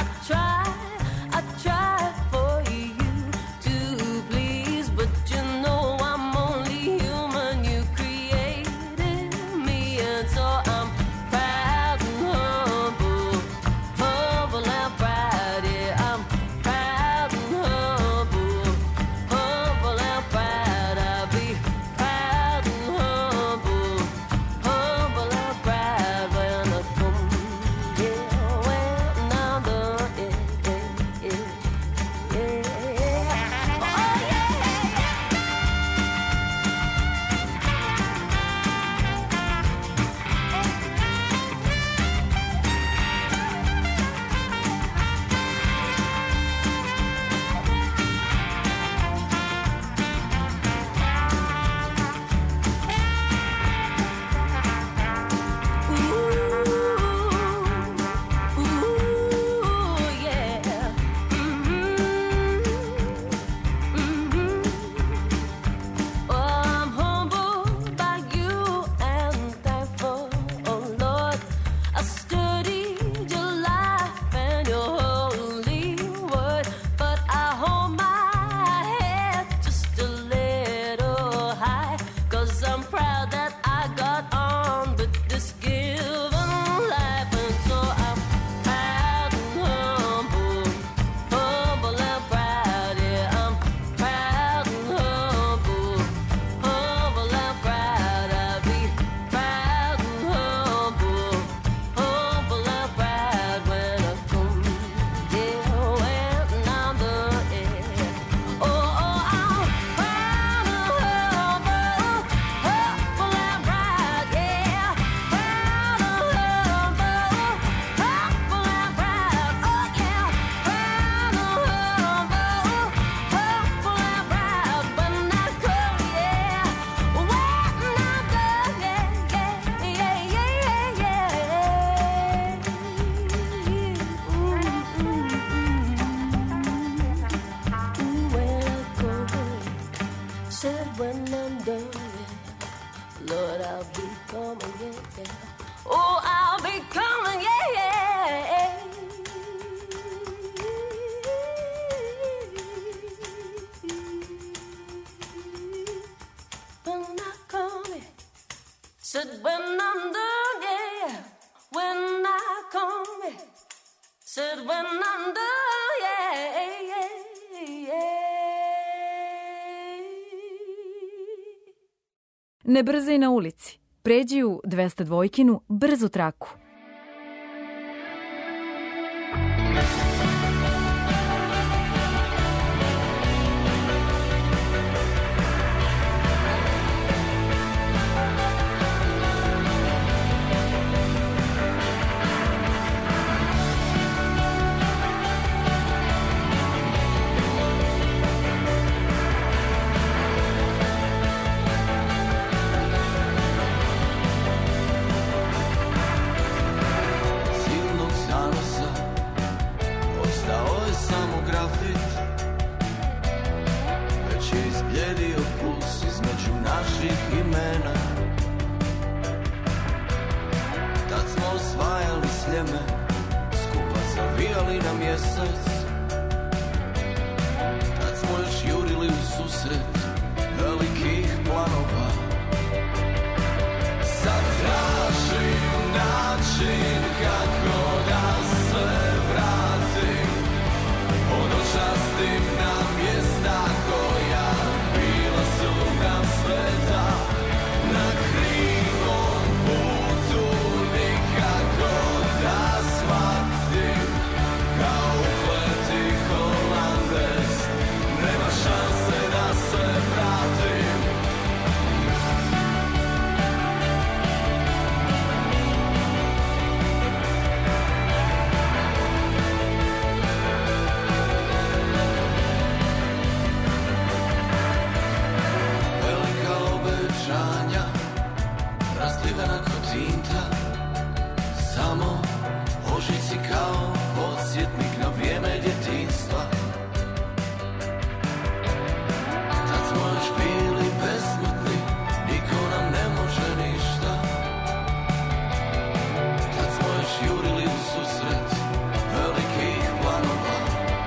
try for you to please, but you know I'm only human. You created me, and so I'm proud and humble, humble and proud. Yeah, I'm proud and humble, humble and proud. I'll be proud and humble, humble and proud when I come, yeah, when I'm done, yeah. Oh, yeah. I'm humbled by you and thankful, oh Lord. I studied your life and your holy word, but I hold my head just a little high, 'cause I'm proud that I got on with this given life, and so I'm proud and humble, humble and proud, yeah, I'm proud and humble, humble and proud. I'll be proud and humble, humble and proud when I come, yeah, when I'm done, yeah. Oh, I'm proud and humble, humble and proud, yeah, proud and humble, humble and proud, oh yeah, proud and humble, humble and proud when I come, yeah, when I'm done, said when I'm done, yeah. Lord, I'll be coming, yeah. Oh, I'll be coming, yeah. When I come, said when I'm done, yeah. When I come, said when I'm done, yeah. Ne brzaj na ulici. Pređi u 202-kinu brzu traku. me skupa zavijali na mjesec. Tad smo još jurili u susret velikih planova. Sad tražim način kako da se vratim, podočastim na mjesta koja bila su nam sveta. Na krivom putu nikako da shvatim, kao ukleti Holandes, nema šanse da se vratim. Velika obećanja, razlivena ko tinta, samo ožici kao podsjetnik na vrijeme djetinjstva. Tad smo još bili besmrtni, niko nam ne može ništa. Tad smo još jurili u susret velikih planova.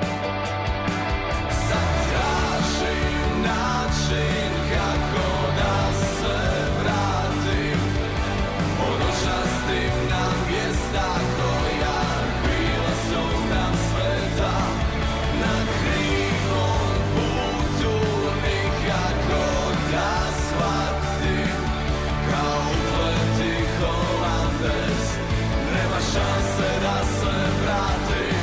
Sad tražim način kako da se vratim, podočastim na mjesta koja bila su nam sveta. Na krivom putu nikako da shvatim, kao ukleti Holandes, nema šanse da se vratim.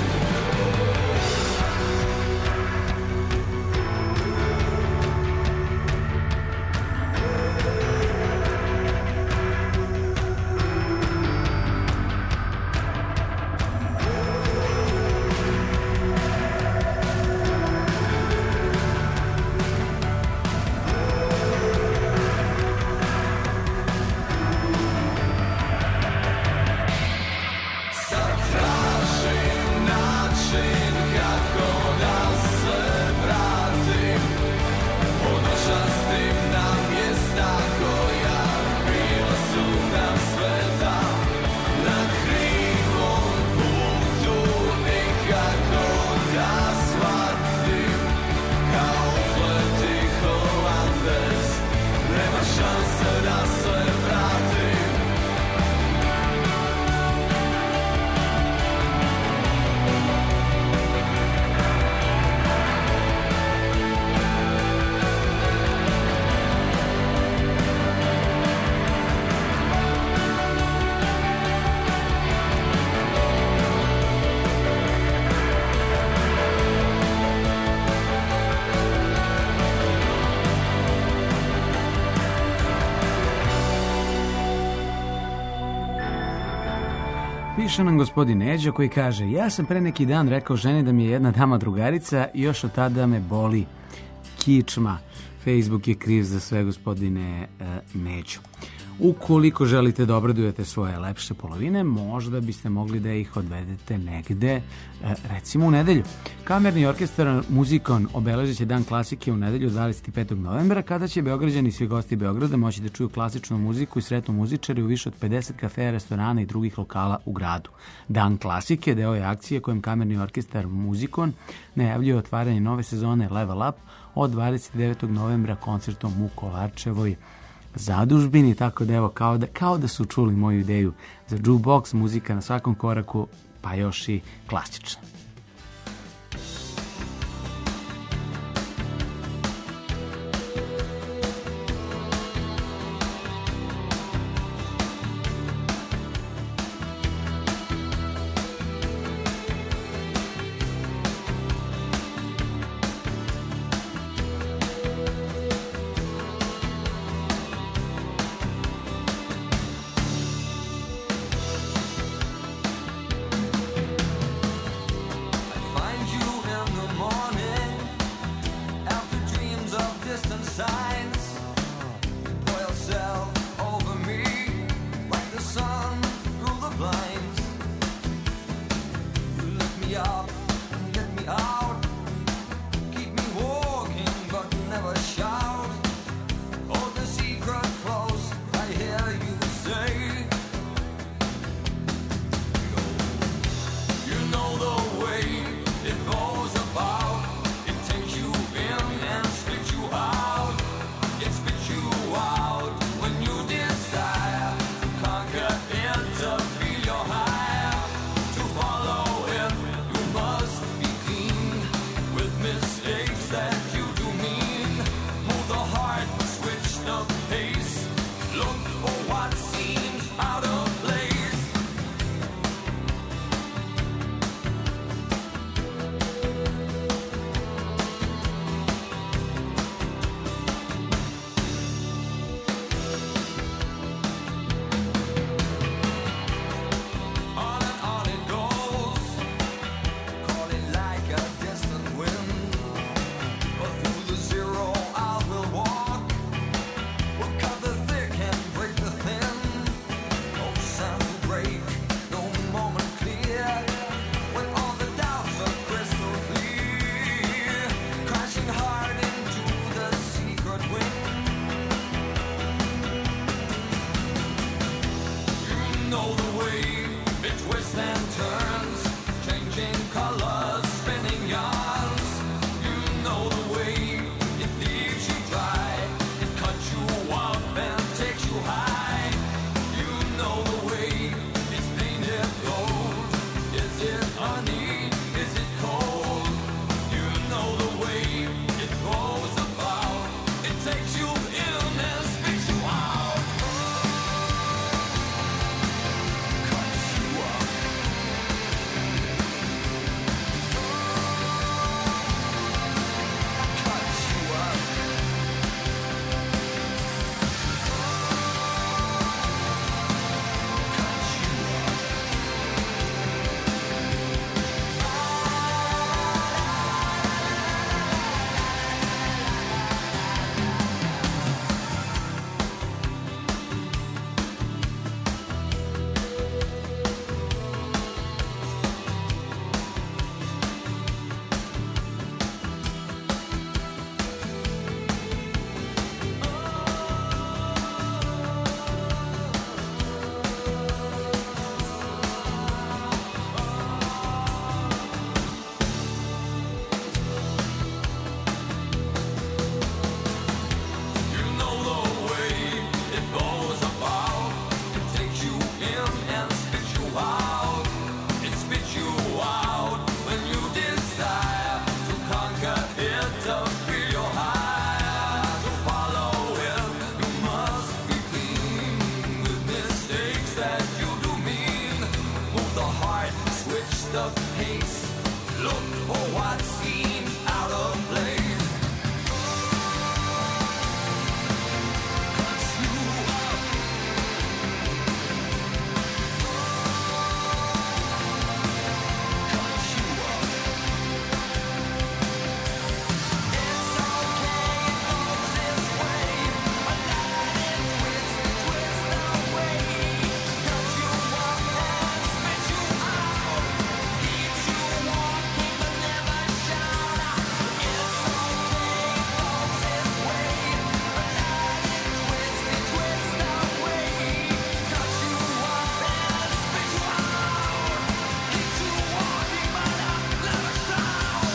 Sad tražim način kako da se vratim, podočastim na mjesta koja bila su nam sveta. Na krivom putu nikako da shvatim, kao ukleti Holandes, nema šanse da se vratim. Piše nam gospodin Neđo koji kaže: ja sam pre neki dan rekao ženi da mi je jedna dama drugarica i još od tada me boli kičma. Facebook je kriv za sve, gospodine Neđo. Ukoliko želite da obradujete svoje lepše polovine, možda biste mogli da ih odvedete negde, recimo u nedelju. Kamerni orkestar Muzikon obeležit će Dan klasike u nedelju 25. novembra, kada će Beograđani i svi gosti Beograda moći da čuju klasičnu muziku i sretnu muzičari u više od 50 kafeja, restorana i drugih lokala u gradu. Dan klasike deo je akcije kojim Kamerni orkestar Muzikon najavljuje otvaranje nove sezone Level Up od 29. novembra koncertom u Kolarčevoj zadužbini, tako da evo kao da su čuli moju ideju za jukebox, muzika na svakom koraku, pa još i klasična. know the way it twists and turns, changing colors, spinning yarns. You know the way it leaves you dry, it cuts you up and takes you high. You know the way it's painted gold. Is it honey? Is it cold? You know the way it goes about. It takes you in and spits you out. Cuts you up. Cuts you up. You know the way it goes about. It takes you in and spits you out. It spits you out when you desire to conquer it, to feel your high. To follow it, you must be clean with mistakes that you do mean. Move the heart, switch the pace. Look for what seems out of place. Cuts you up. Cuts you up. It's okay, it goes this way. Let it twist away. Cuts you up and spits you out. Keeps you walking but never shout. It's okay, it goes this way. Let it twist away. Cuts you up and spits you out. Keeps you walking but never shout.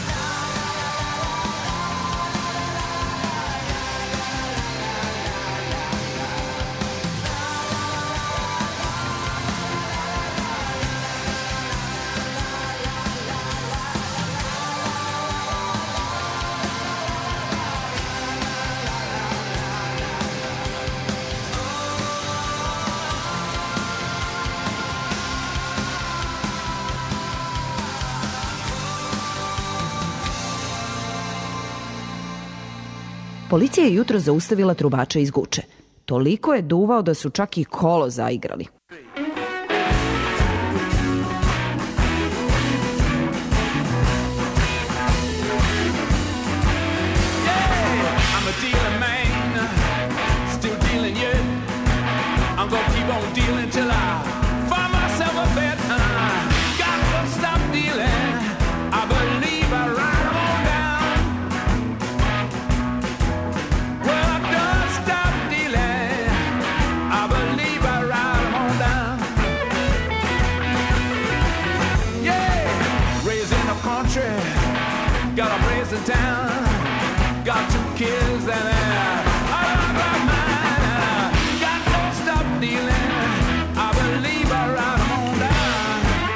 Policija je jutro zaustavila trubača iz Guče. Toliko je duvao da su čak i kolo zaigrali. I'm a dealing man, still dealing yet. I'm gonna keep on dealing till I find myself a bet. Got to stop dealing. I believe I write 'em all down. Well, I done stop dealing. I believe I write 'em all down. Yeah, raised in the country, got a place in town. Got 2 kids and I love my mind. Got to stop dealing. I believe I write 'em on down.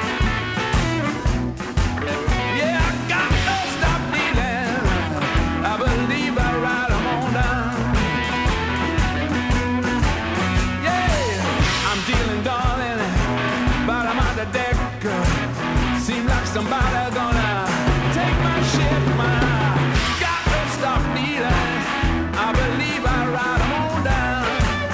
Yeah, I got to stop dealing. I believe I write 'em on down. Yeah, I'm dealing, darling, but I'm on the deck. Seem like somebody gonna take my shit, got to stop dealing. I believe I write 'em on down.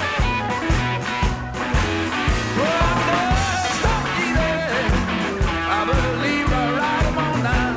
Well, I gotta stop dealing. I believe I write 'em on down.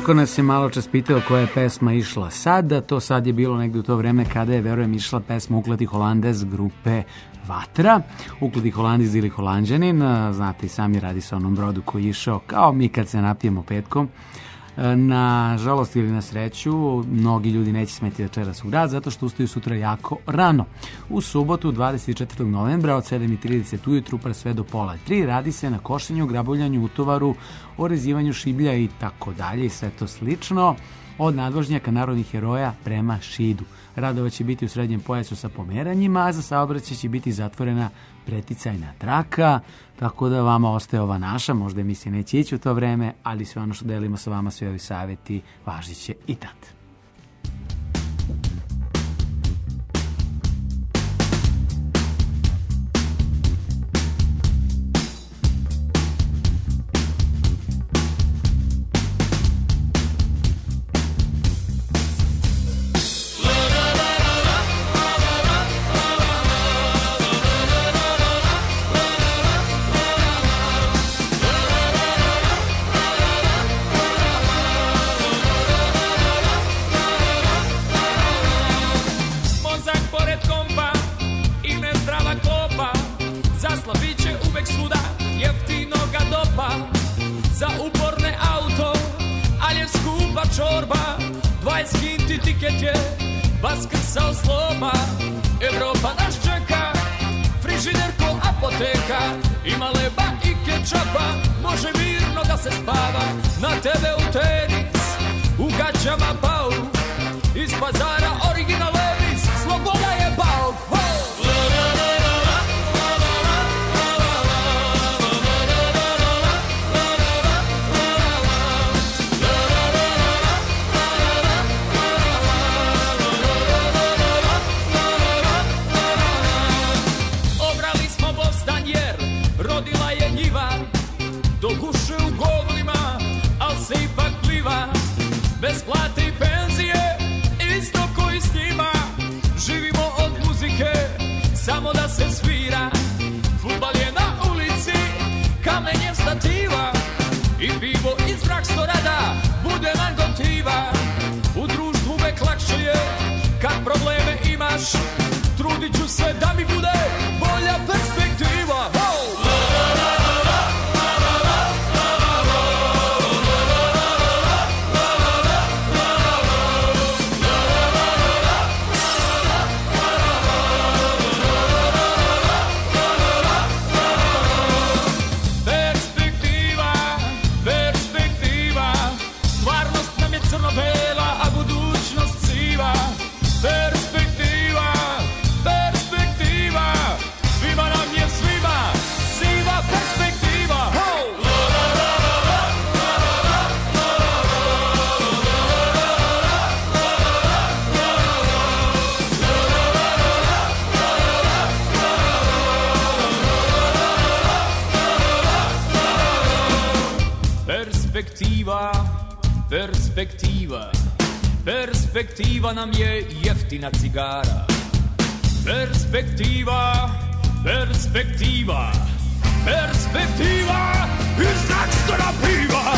Neko nas je malo čas pitao koja je pesma išla sada, to sad je bilo negde u to vreme kada je, verujem, išla pesma Uklati Holandez grupe Vatra. Uklati Holandez ili Holanđanin, znate i sami, radi se o onom brodu koji je išao kao mi kad se napijemo petkom. Na žalost ili na sreću, mnogi ljudi neće smeti večeras u grad zato što ustaju sutra jako rano. U subotu 24. novembra od 7:30 ujutru pa sve do pola 3 radi se na košenju, grabuljanju, utovaru, orezivanju šiblja i tako dalje i sve to slično od nadvožnjaka Narodnih heroja prema Šidu. Radova će biti u srednjem pojasu sa pomeranjima, a za saobraćaj će biti zatvorena preticajna traka, tako da vama ostaje ova naša, možda emisija neće ići u to vreme, ali sve ono što delimo sa vama, svi ovi savjeti važit će i tad. Mozak pored kompa i nezdrava klopa, za slabiće uvek svuda jeftinoga dopa, za uporne auto, ali je skupa čorba, 20 kinti tiket je, vaskrsa sloba. Evropa nas čeka, frižider ko apoteka, ima leba i kečapa, može mirno da se spava, na tebe u tenis, u gaćama pau, iz pazara original Levis, sloboda je bauk. Obrali smo Bostan jer rodila je njiva, do guše u govnima, al se ipak pliva, bez plate i penzije, isto koji s njima, živimo od muzike, samo da se svira, fudbal je na ulici, kamen je stativa, i pivo iz dragstorada, bude nam gotiva, u društvu uvek lakše je, kad probleme imaš, trudit ću se da mi bude bolja perspektiva. Perspektiva, perspektiva, stvarnost nam je crno-bela, a budućnost siva. Perspektiva, perspektiva, svima nam je svima, siva perspektiva. Perspektiva, perspektiva, perspektiva nam je jeftina cigara. Perspektiva, perspektiva, perspektiva iz dragstora piva.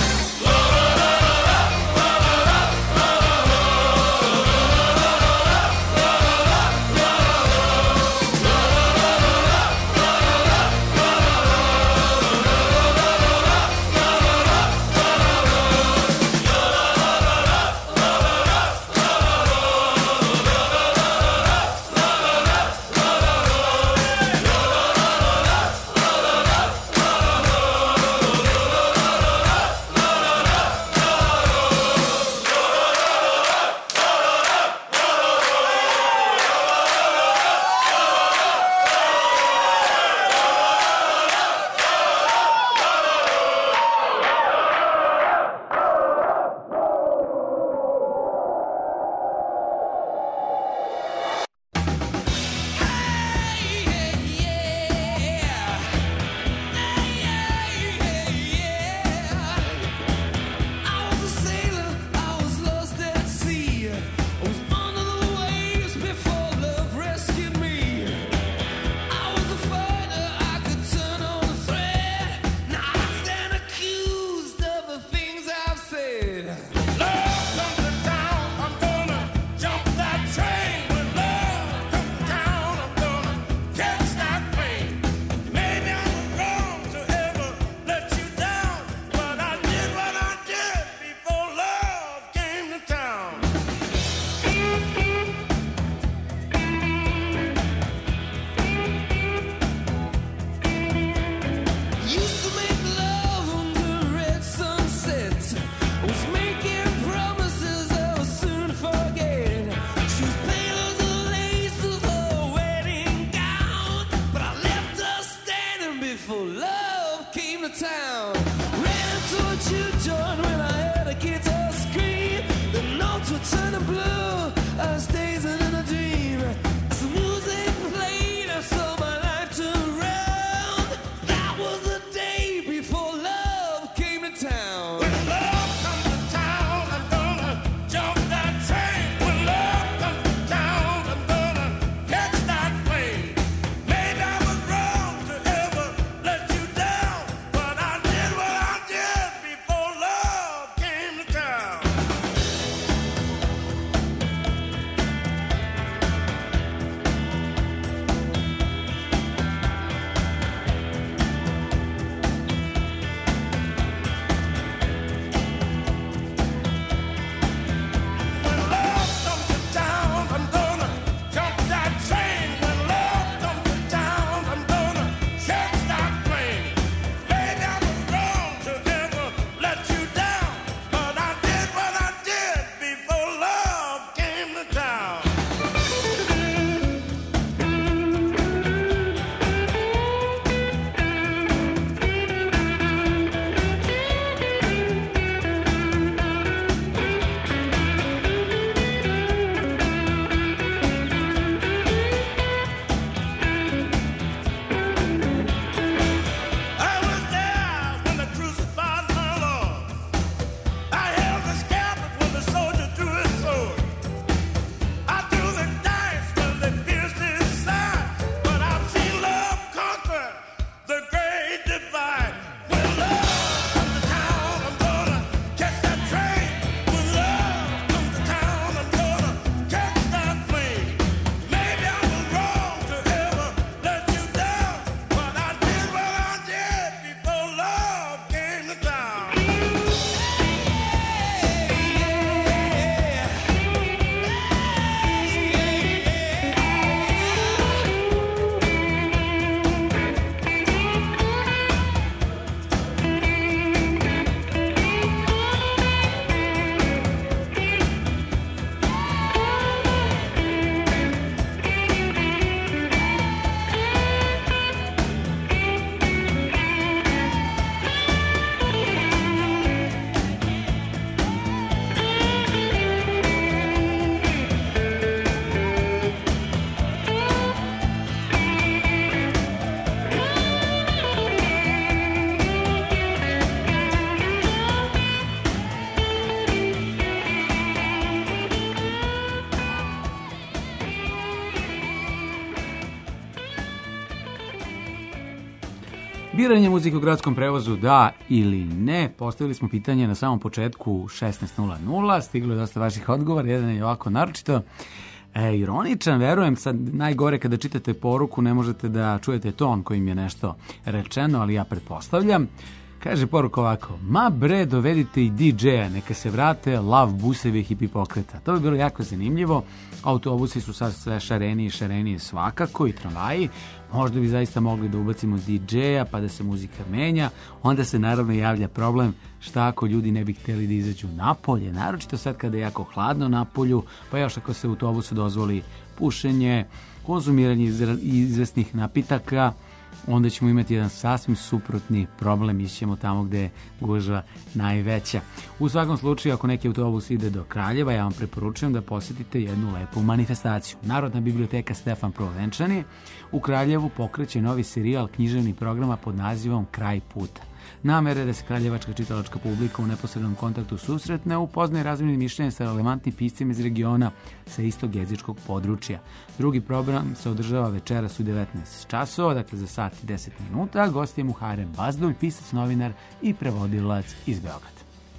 Biranje muzike u gradskom prevozu, da ili ne? Postavili smo pitanje na samom početku u 16:00. Stiglo je dosta vaših odgovora, jedan je ovako naročito ironičan, verujem, sad najgore kada čitate poruku ne možete da čujete ton kojim je nešto rečeno, ali ja pretpostavljam. Kaže poruka ovako: ma bre, dovedite i DJ-a, neka se vrate lav busevi hipi pokreta. To bi bilo jako zanimljivo. Autobusi su sad sve šarenije svakako i tramvaji. Možda bi zaista mogli da ubacimo DJ-a pa da se muzika menja. Onda se naravno javlja problem šta ako ljudi ne bi htjeli da izađu napolje, naročito sad kada je jako hladno napolju, pa još ako se u autobusu dozvoli pušenje, konzumiranje izvesnih napitaka, onda ćemo imati jedan sasvim suprotni problem, ićemo tamo gde je gužva najveća. U svakom slučaju, ako neki autobus ide do Kraljeva, ja vam preporučujem da posjetite jednu lepu manifestaciju. Narodna biblioteka Stefan Prvovenčani u Kraljevu pokreće novi serijal književnih programa pod nazivom Kraj puta. Namere da se kraljevačka čitalačka publika u neposrednom kontaktu susretne, upozna i razmjeni mišljenja sa relevantnim piscima iz regiona sa istog jezičkog područja. Drugi program se održava večeras u 19 časova, dakle za sat i 10 minuta. Gost je Muharem Bazdulj, pisac, novinar i prevodilac iz Beograda.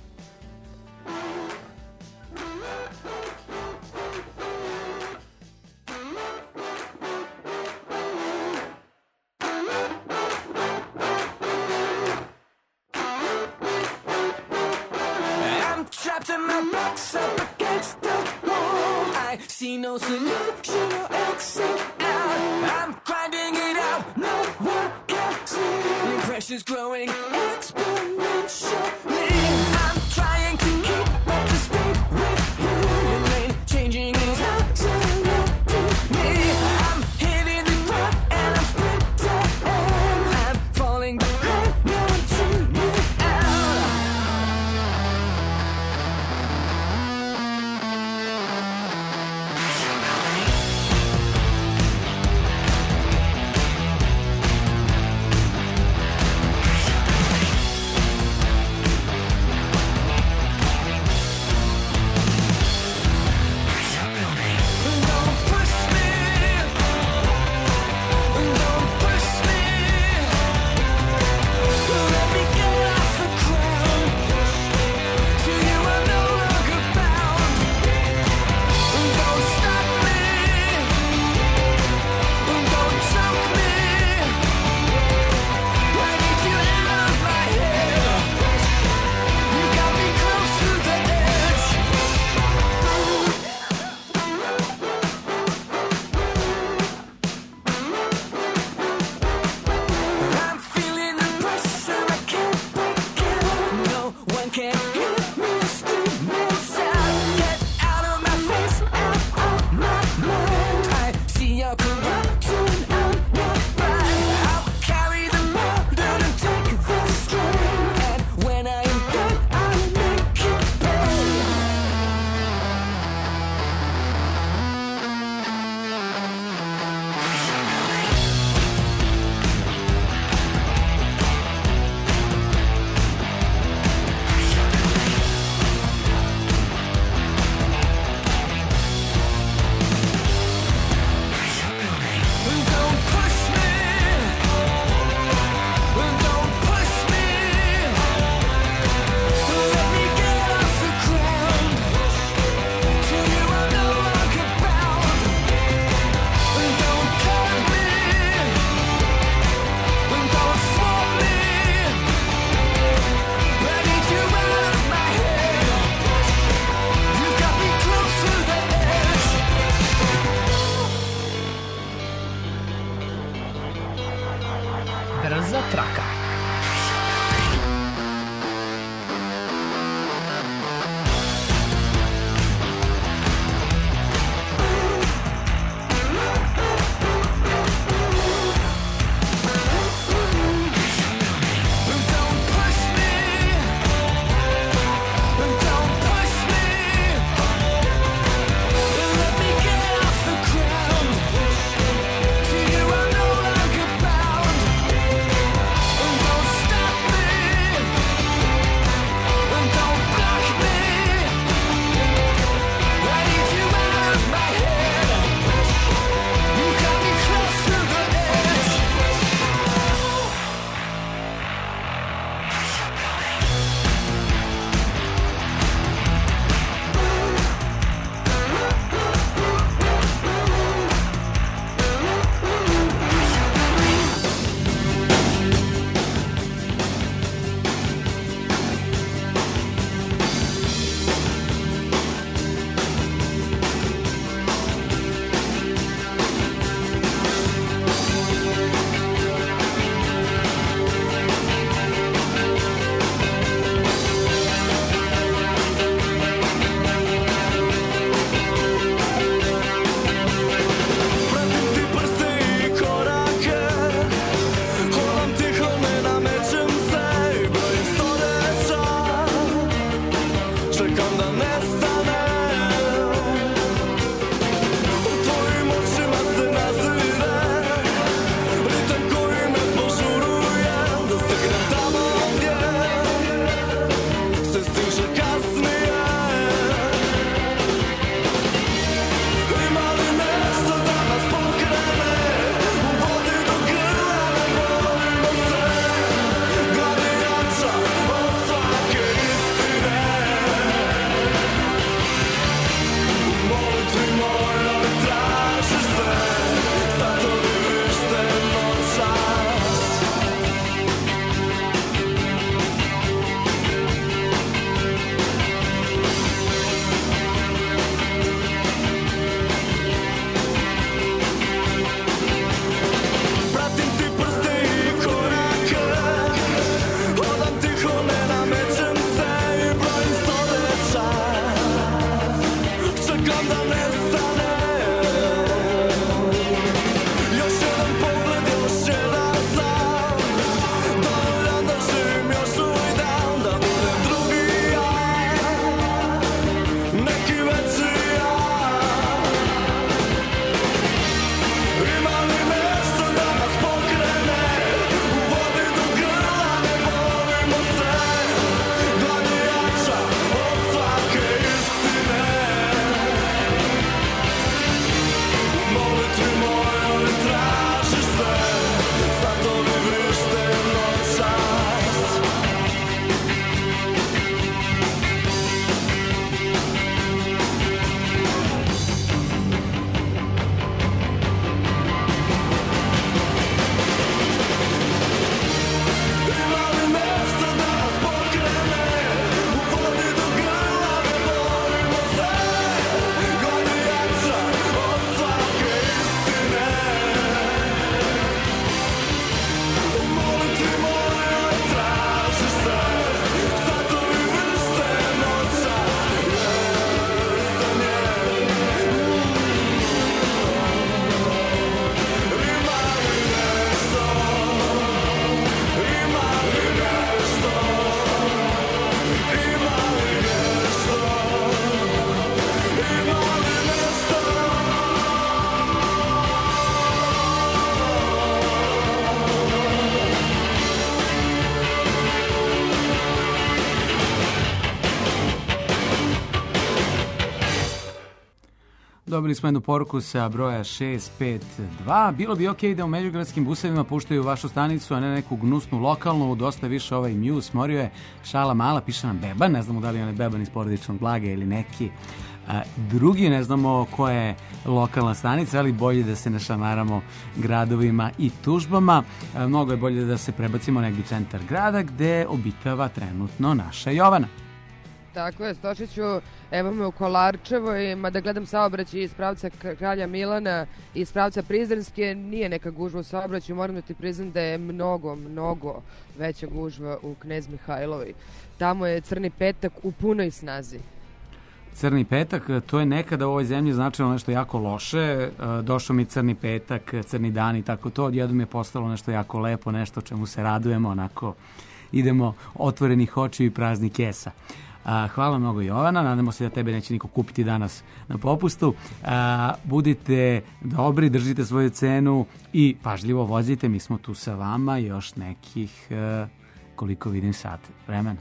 I'm trapped in my box up against the wall. I see no solution or exit out. I'm grinding it out, no one can see. The pressure's growing exponentially. I'm trying to keep up to speed with you. The lane changing is absolute to me. I'm hitting the ground and I'm sprinting. I'm falling behind, no one to me out. I'm feeling the pressure, I can't break it. No one can hear me screaming sound. Get out of my face, out of my mind. I see your corruption on your mind. I'll carry the burden and take the strain. And when I am done, I'll make you pay. Don't push me. Don't push me. Let me get off the ground. To you I'm no longer bound. Don't cut me. Don't fall me. I need you out of my head. You've got me close to the edge. Brza traka. Don't push me. Don't push me. Let me get off the ground. To you I'm no longer bound. dobili smo jednu poruku sa broja 652. Bilo bi okej da u međugradskim busevima puštaju vašu stanicu, a ne neku gnusnu lokalnu. Dosta više ovaj Muse smorio je. Šala mala, piše nam Beban. Ne znamo da li je onaj Beban iz porodičnog blaga ili neki drugi. Ne znamo koja je lokalna stanica, ali bolje da se ne šamaramo gradovima i tužbama. Mnogo je bolje da se prebacimo negdje u centar grada gde obitava trenutno naša Jovana. Tako je, Stošiću, evo me u Kolarčevoj, mada gledam saobraćaj iz pravca Kralja Milana i iz pravca Prizrenske, nije neka gužva u saobraćaju, moram da ti priznam da je mnogo veća gužva u Knez Mihajlovoj. Tamo je Crni petak u punoj snazi. Crni petak, to je nekada u ovoj zemlji značilo nešto jako loše. Došao mi Crni petak, Crni dan i tako to. Odjednom je postalo nešto jako lepo, nešto čemu se radujemo, onako idemo otvorenih očiju i prazni kesa. Hvala mnogo Jovana, nadamo se da tebe neće niko kupiti danas na popustu. Budite dobri, držite svoju cenu i pažljivo vozite, mi smo tu sa vama još nekih, koliko vidim sat vremena.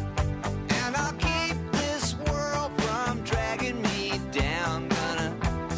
And I'll keep this world from dragging me down. Gonna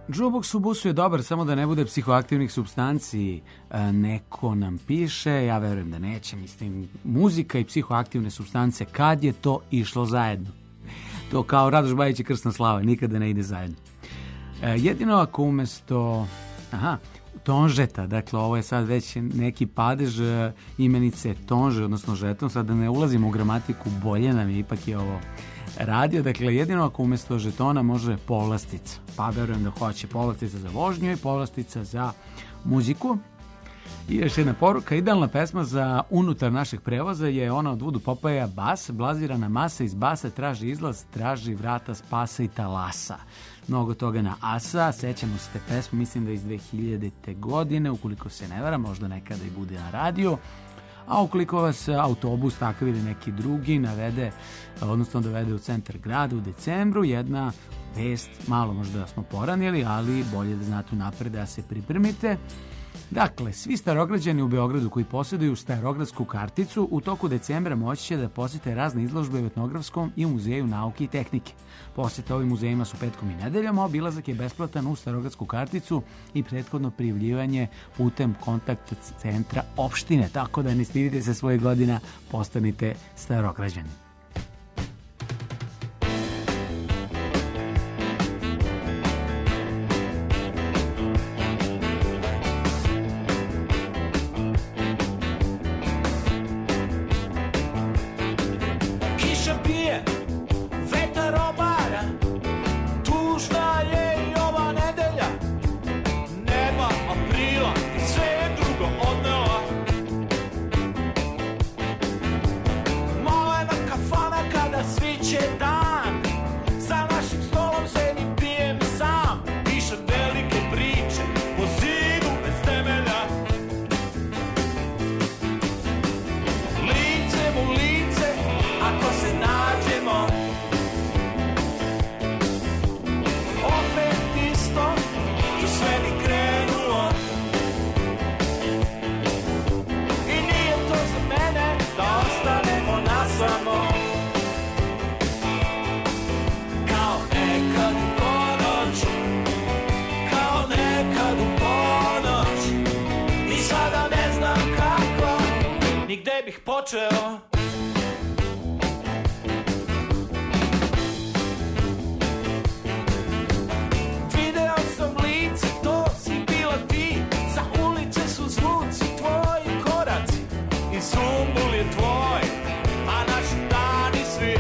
Jukebox u busu je dobar, samo da ne bude psihoaktivnih supstanci. Neko nam piše, ja verujem da neće, mislim, muzika i psihoaktivne supstance, kad je to išlo zajedno? To kao Radoš Bajić i Krsna Slava, nikada ne ide zajedno. Jedino ako umesto tonžeta, dakle ovo je sad već neki padež imenice tonže, odnosno žeton, sad da ne ulazimo u gramatiku, bolje nam je, ipak je ovo radio, dakle jedino ako umesto žetona može povlastica, pa verujem da hoće povlastica za vožnju i povlastica za muziku. I još jedna poruka, idealna pesma za unutar našeg prevoza je ona od Voodoo Popaja, Bas, blazirana masa iz basa traži izlaz, traži vrata spasa i talasa. Mnogo toga na asa, sećamo se te pesmu, mislim da iz 2000. godine, ukoliko se ne vara, možda nekada i bude na radiju. A ukoliko vas autobus takav ili neki drugi navede, odnosno dovede u centar grada u decembru, jedna vest, malo možda smo poranili, ali bolje da znate unapred da se pripremite. Dakle, svi starograđani u Beogradu koji posjeduju starogradsku karticu u toku decembra moći će da posjete razne izložbe u Etnografskom i u Muzeju nauke i tehnike. Posjeta ovim muzejima su petkom i nedeljama, obilazak je besplatan u starogradsku karticu i prethodno prijavljivanje putem kontakt centra opštine, tako da ne stidite se svoje godina, postanite starograđani. Kiša pije, vetar obara, tužna je i ova nedelja. Nema aprila i sve je drugo odnela. Malena kafana kada sviće dan, za našim stolom sedim, pijem sam, pišem velike priče po zidu bez temelja. Licem u lice, ako se nađemo, opet isto i sve bi krenulo. I nije to za mene da ostanemo nasamo, kao nekad u ponoć, kao nekad u ponoć. Ni sada ne znam kako, ni gde bih počeo. Video sam lice, to si bila ti, za ulice su zvuci tvoji koraci i sumbul je tvoj, a naši dani svi.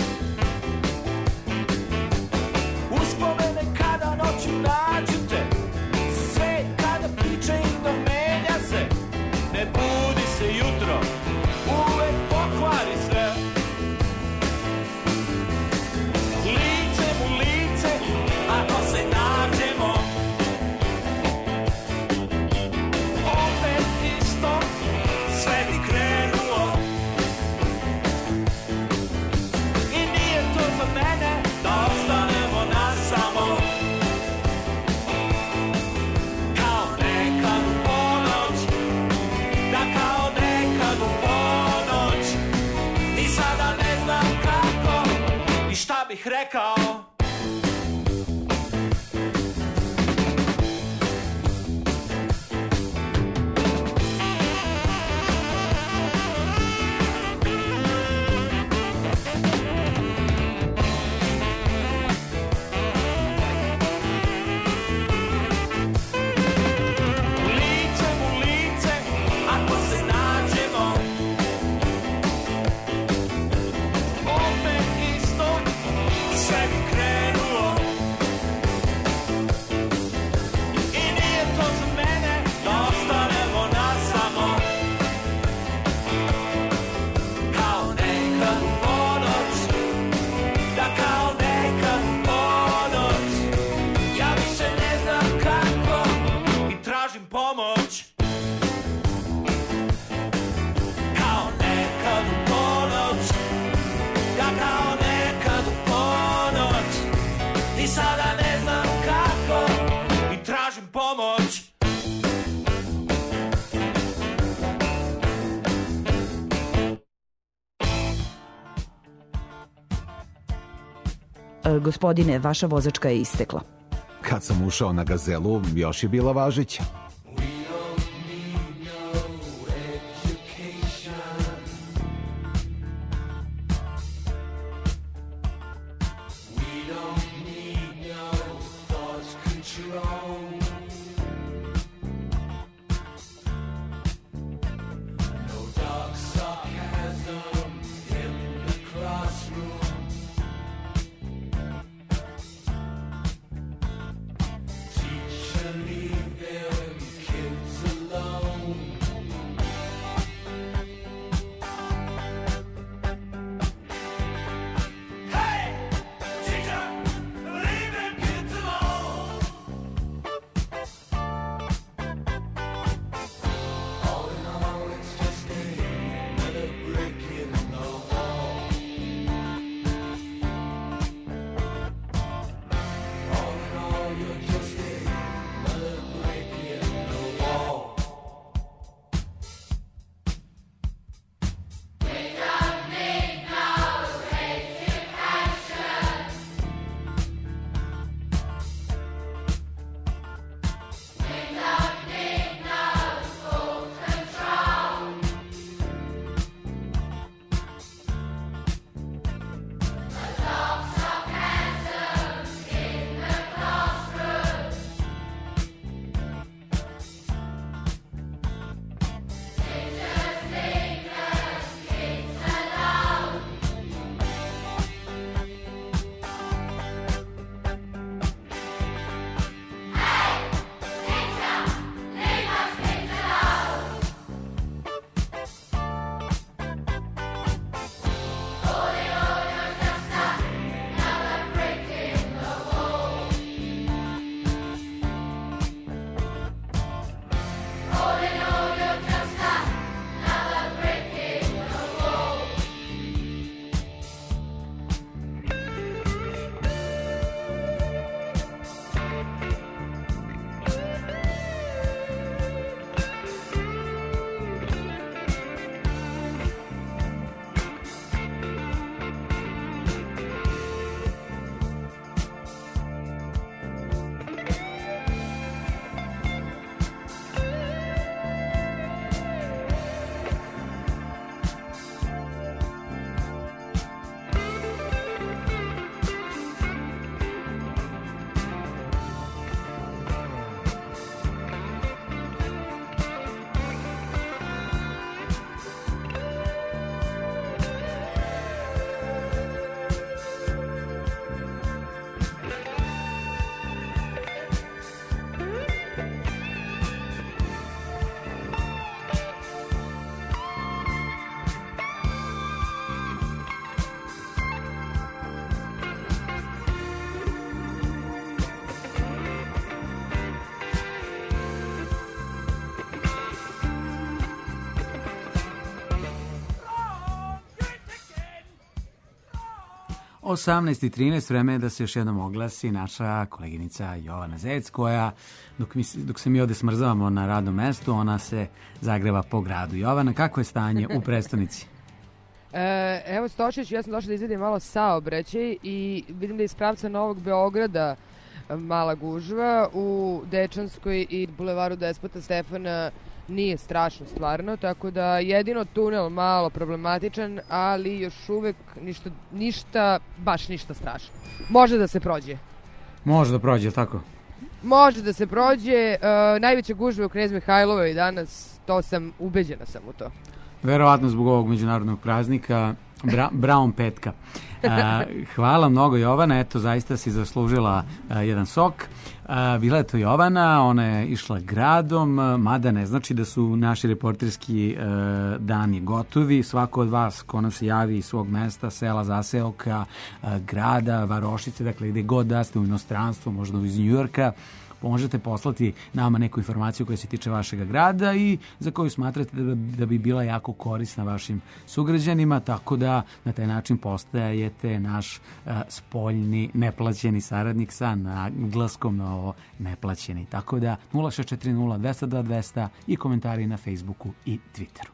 Uspomene kada noću nađu te, sve kada priče im da menja se, ne budi se jutro, uvek pokvari sve. Licem u lice, ako se nađemo, opet isto, sve bi krenulo. I nije to za mene da ostanemo nasamo, kao nekad u ponoć, da kao nekad u ponoć. Ni sada ne znam kako i šta bih rekao. Licem u lice, ako se nađemo, opet isto, sve bi krenulo. I nije to za mene da ostanemo nasamo, kao nekad u ponoć, da kao nekad u ponoć. Ja više ne znam kako i tražim pomoć, kao nekad u ponoć, da kao nekad u ponoć. I sada ne znam kako i tražim pomoć. Gospodine, vaša vozačka je istekla. Kad sam ušao na Gazelu, još je bila važeća. U 18:13 vreme je da se još jednom oglasi naša koleginica Jovana Zec, koja, dok se mi ovde smrzavamo na radnom mestu, ona se zagreva po gradu. Jovana, kako je stanje u prestonici? Evo Stošić, ja sam došla da izvedim malo saobraćaj i vidim da iz pravca Novog Beograda mala gužva, u Dečanskoj i bulevaru Despota Stefana nije strašno stvarno, tako da jedino tunel malo problematičan, ali još uvek baš ništa strašno. Može da se prođe. Može da prođe, tako? Može da se prođe. Najveća gužva je u Knez Mihajlovoj danas, ubeđena sam u to. Verovatno zbog ovog međunarodnog praznika, Brown petka. Hvala mnogo, Jovana, eto, zaista si zaslužila jedan sok. Bila je to Jovana, ona je išla gradom, mada ne znači da su naši reporterski dani gotovi. Svako od vas ko nam se javi iz svog mesta, sela, zaseoka, grada, varošice, dakle gde god da ste u inostranstvu, možda iz Njujorka, možete poslati nama neku informaciju koja se tiče vašeg grada i za koju smatrate da bi bila jako korisna vašim sugrađanima, tako da na taj način postajete naš spoljni neplaćeni saradnik sa naglaskom na ovo neplaćeni. Tako da 0640 202 200 i komentari na Facebooku i Twitteru.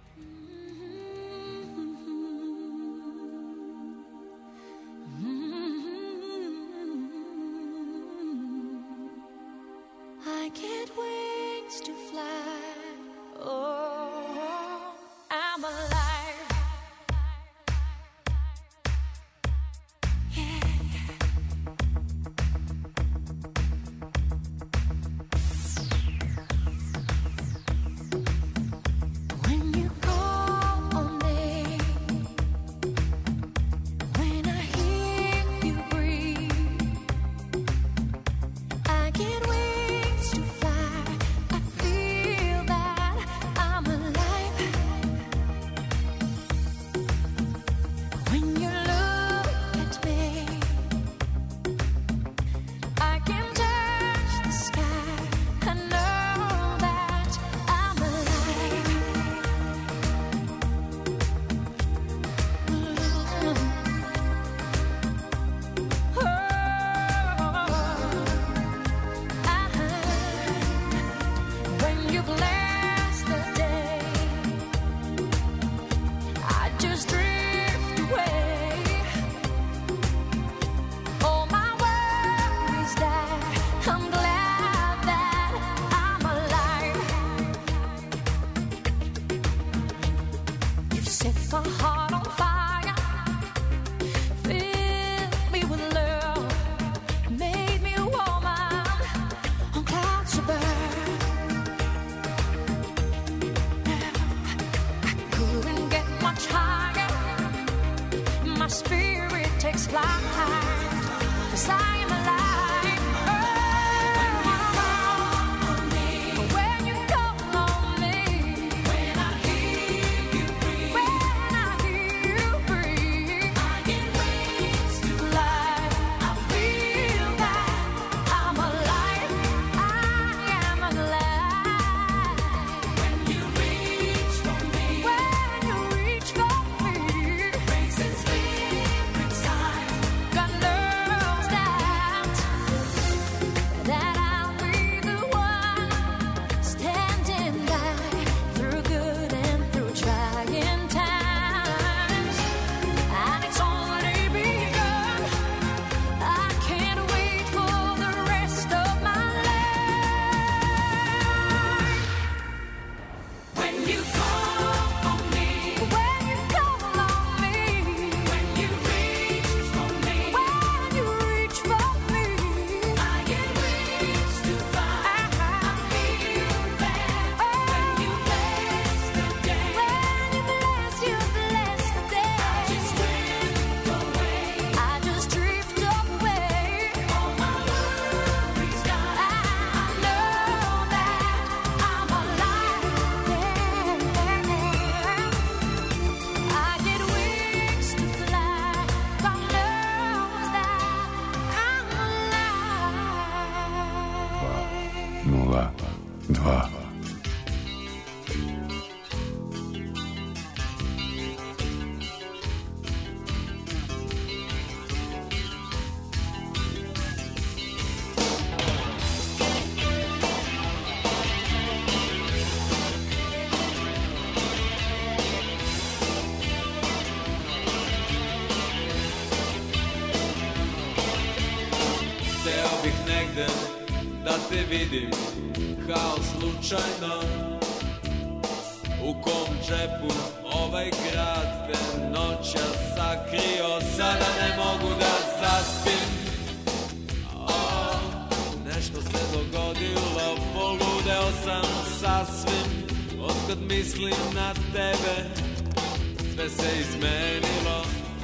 spirit takes flight, 'cause I am alive. When you call on me, when I hear you breathe, I get wings to fly. I feel that I'm alive. I am alive. When you reach for me, racing spirit time, God knows that I'll be the one standing by through good and through trying times. And it's only begun. I can't wait for the rest of my life. When you call on me, when you call on me, when you reach for me, when you reach for me, I get wings to fly. I feel that when you bless the day, when you bless the day, I just drift away. All my worries gone. I know that I'm alive. I get wings to fly. God knows that I'm alive. 202. Hteo bih negde da te vidim kao slučajno. U kom džepu ovaj grad te noćas sakrio. Sada ne mogu da zaspim. Nešto se dogodilo, poludeo sam sasvim. Otkad mislim na tebe, sve se izmenilo.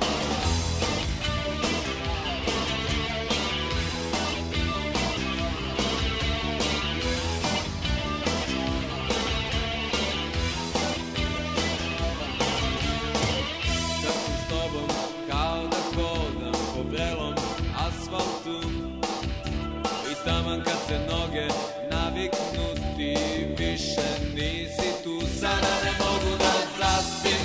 Kad sam s tobom kao da hodam po vrelom asfaltu, i taman kad se noge naviknu ti više nisi tu. Sada ne mogu da zaspim.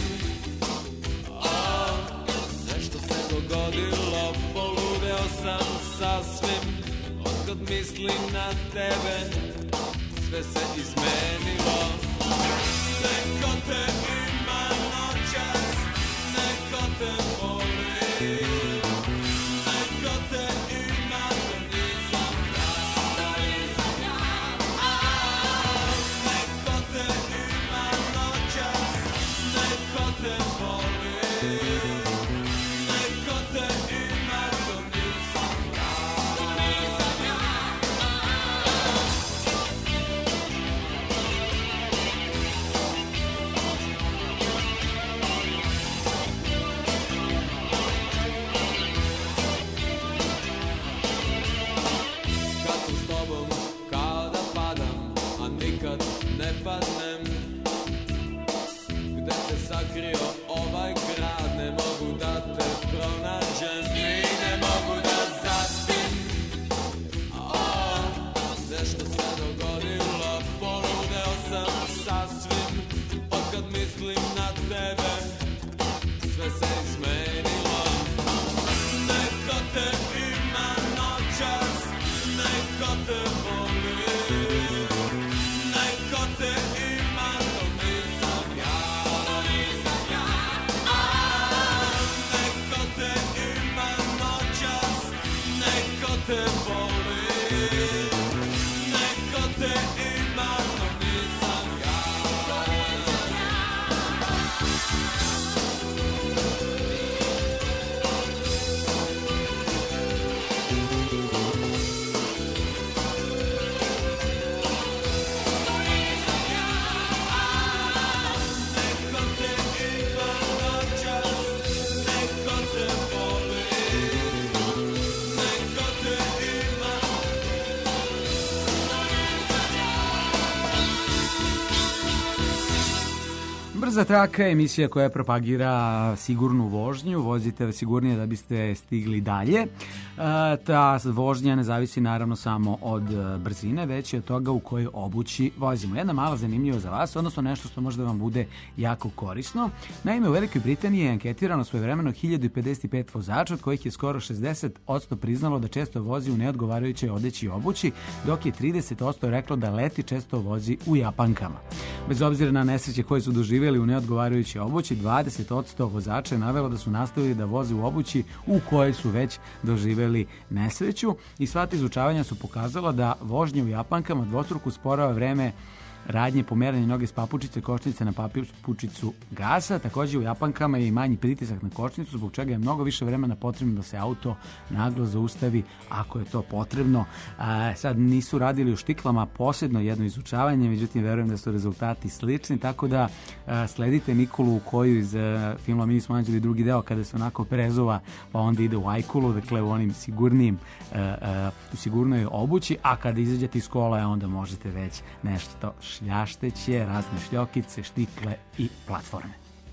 Nešto se dogodilo, poludeo sam sasvim. Otkad mislim na tebe, sve se izmenilo. Neko te ima noćas, neko te voli. Neko te ima, to nisam ja. Neko te ima noćas, neko te voli. Neko te ima, to nisam ja. Brza traka, emisija koja propagira sigurnu vožnju, vozite sigurnije da biste stigli dalje. Ta vožnja ne zavisi naravno samo od brzine, već i od toga u kojoj obući vozimo. Jedna mala zanimljiva za vas, odnosno nešto što možda vam bude jako korisno. Naime, u Velikoj Britaniji je anketirano svojevremeno 1055 vozača, od kojih je skoro 60% priznalo da često vozi u neodgovarajućoj odeći i obući, dok je 30% reklo da leti često vozi u japankama. Bez obzira na nesreće koje su doživjeli u neodgovarajućoj obući, 20% vozača je navelo da su nastavili da voze u obući u kojoj su već doživjeli nesreću i sva ta izučavanja su pokazala da vožnja u japankama dvostruko usporava vreme radnje pomeranje noge s papučice kočnice na papučicu gasa. Također u japankama je i manji pritisak na kočnicu, zbog čega je mnogo više vremena potrebno da se auto naglo zaustavi ako je to potrebno. Sad nisu radili u štiklama posebno jedno izučavanje, međutim verujem da su rezultati slični, tako da sledite Nikolu u koju iz filma Mi smo anđeli drugi deo, kada se onako prezuva pa onda ide u ajkulu, dakle u onim sigurnijim u sigurnoj obući, a kada izađete iz kola onda možete već nešto šljašteće, razne šljokice, štikle i platforme.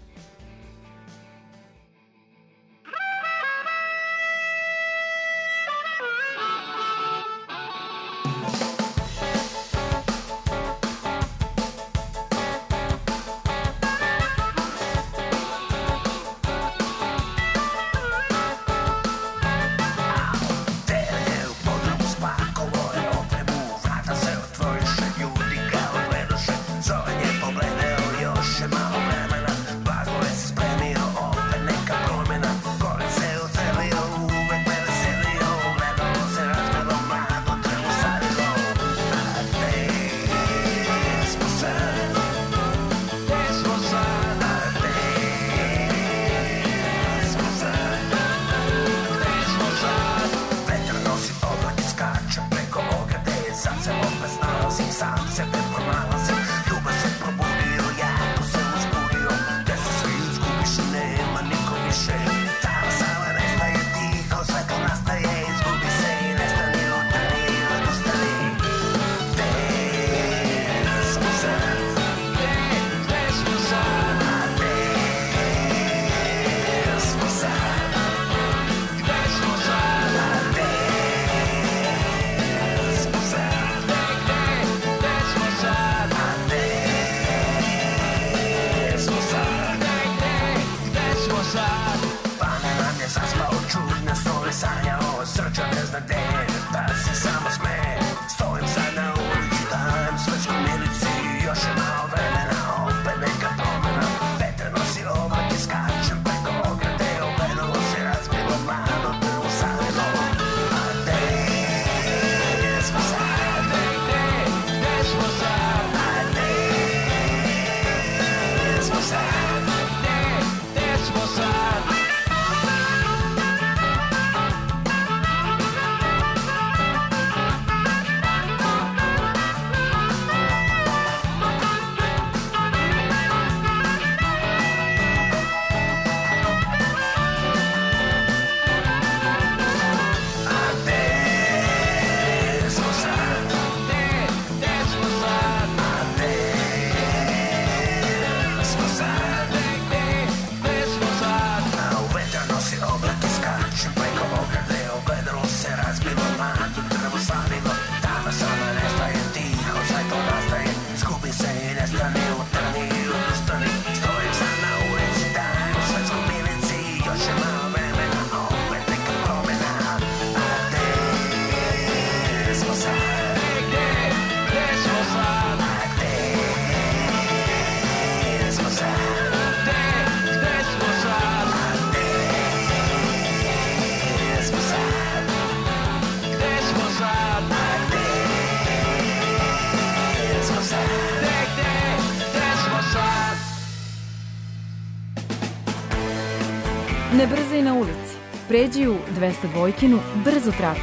Ne brzaj na ulici. Pređi u 202-kinu brzu traku.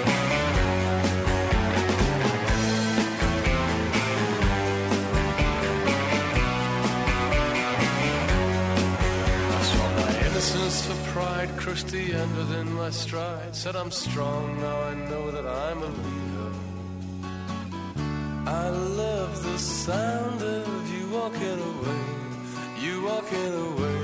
Innocence for pride, crushed the end within my stride. Said I'm strong, now I know that I'm a leader. I love the sound of you walking away. you walking away.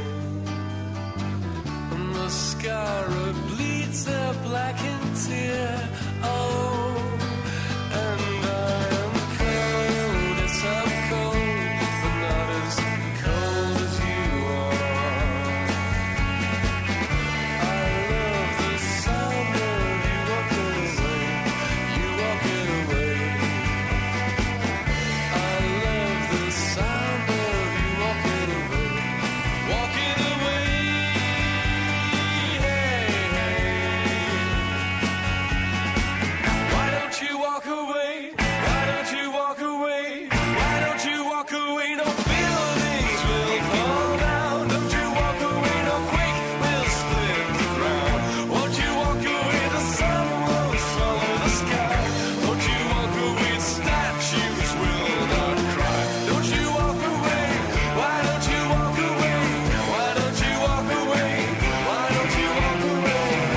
Mascara bleeds a blackened tear. Oh, and I am cold, yes I'm cold, but not as cold as you are. I love the sound of you walking away, you walking away. I love the sound of you walking away, walking away. Why don't you walk away? Why don't you walk away? Why don't you walk away? No buildings will fall down. Don't you walk away? No quake will split the ground. Won't you walk away? The sun won't swallow the sky. Won't you walk away? The statues will not cry. Don't you walk away? Why don't you walk away? Why don't you walk away? Why don't you walk away?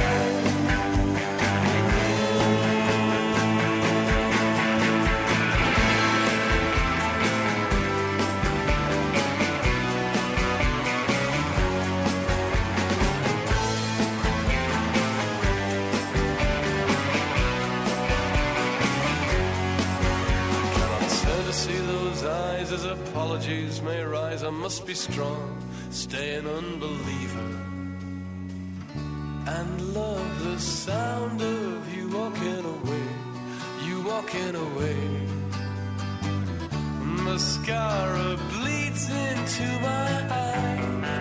Cannot stand to see those eyes as apologies may rise. I must be strong, stay an unbeliever, and love the sound of you walking away, you walking away. Mascara bleeds into my eye.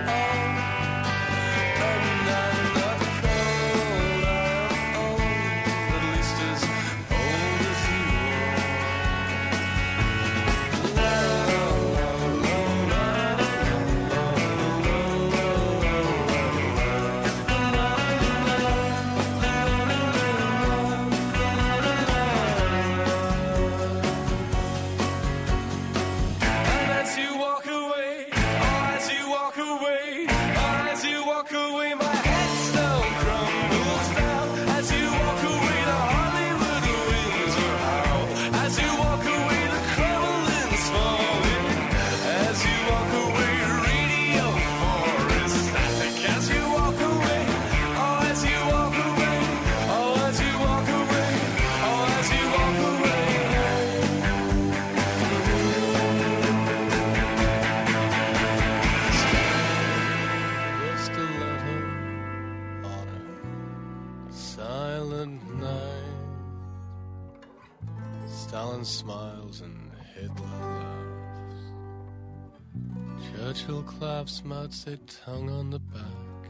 Oh, and I'm not cold, I am old, at least as old as you And as you walk away, oh, as you walk away, oh, as you walk away, my headstone crumbles down. As you walk away, the Hollywood winds are howl. As you walk away, the Kremlin's falling. As you walk away, radio forest static. As you walk away, oh, as you walk away, oh, as you walk away, oh, as you walk away. Just a letter on a silent night. Stalin smiles and Hitler laughs. Churchill claps, Mao Zedong on the back.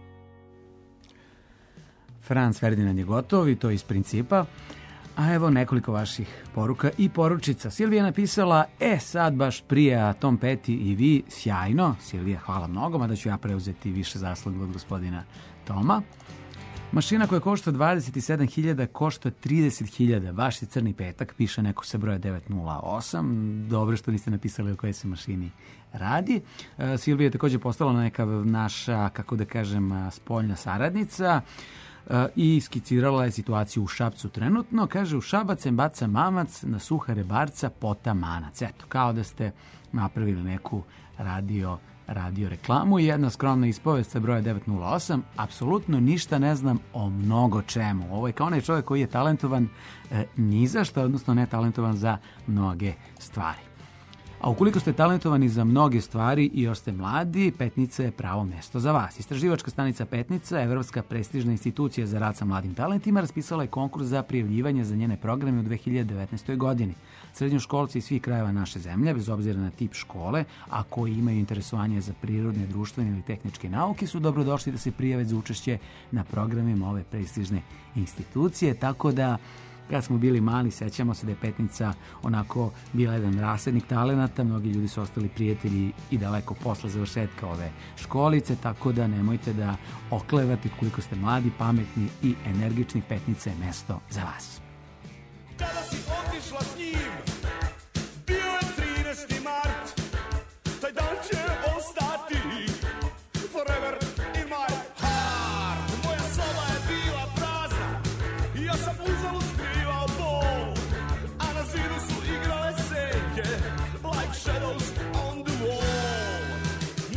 Franz Ferdinand je gotov i to iz principa. A evo nekoliko vaših poruka i poručica. Silvija je napisala, sad baš prije Tom Petty i vi, sjajno. Silvija, hvala mnogo, mada ću ja preuzeti više zasluga od gospodina Toma. Mašina koja košta 27.000 košta 30.000. Baš je crni petak, piše neko sa broja 908. Dobro što niste napisali o kojoj se mašini radi. Silvija je također postala neka naša, kako da kažem, spoljna saradnica i skicirala je situaciju u Šapcu trenutno. Kaže, u Šabac baca mamac, na suhare barca pota manac. Eto, kao da ste napravili neku radio reklamu i jedna skromna ispovest sa broja 908. Apsolutno ništa ne znam o mnogo čemu. Ovo je kao onaj čovjek koji je talentovan ni za što, odnosno ne talentovan za mnoge stvari. A ukoliko ste talentovani za mnoge stvari i još ste mladi, Petnica je pravo mesto za vas. Istraživačka stanica Petnica, evropska prestižna institucija za rad sa mladim talentima, raspisala je konkurs za prijavljivanje za njene programe u 2019. godini. Srednjoškolci iz svih krajeva naše zemlje, bez obzira na tip škole, a koji imaju interesovanje za prirodne, društvene ili tehničke nauke, su dobrodošli da se prijave za učešće na programima ove prestižne institucije, tako da kad smo bili mali, sećamo se da je Petnica onako bila jedan rasadnik talenata, mnogi ljudi su ostali prijatelji i daleko posle završetka ove školice, tako da nemojte da oklevate koliko ste mladi, pametni i energični, Petnica je mesto za vas. Kada si otišla s njim, bio je 13. mart, taj dan će ostati forever in my heart. Moja soba je bila prazna i ja sam uzalud skrivao bol, a na zidu su igrale senke like shadows on the wall.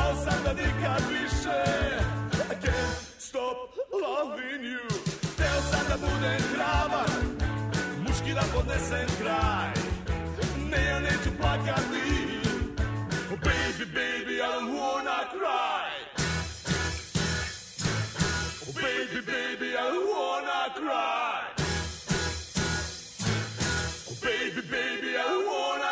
Hteo sam da nikad više I can't stop loving you. Hteo sam da budem hrabar, muški da podnesem kraj. Ne, ja neću plakati. Oh baby, baby, I don't wanna cry. Oh baby, baby, I don't wanna cry. Oh baby, baby, I don't wanna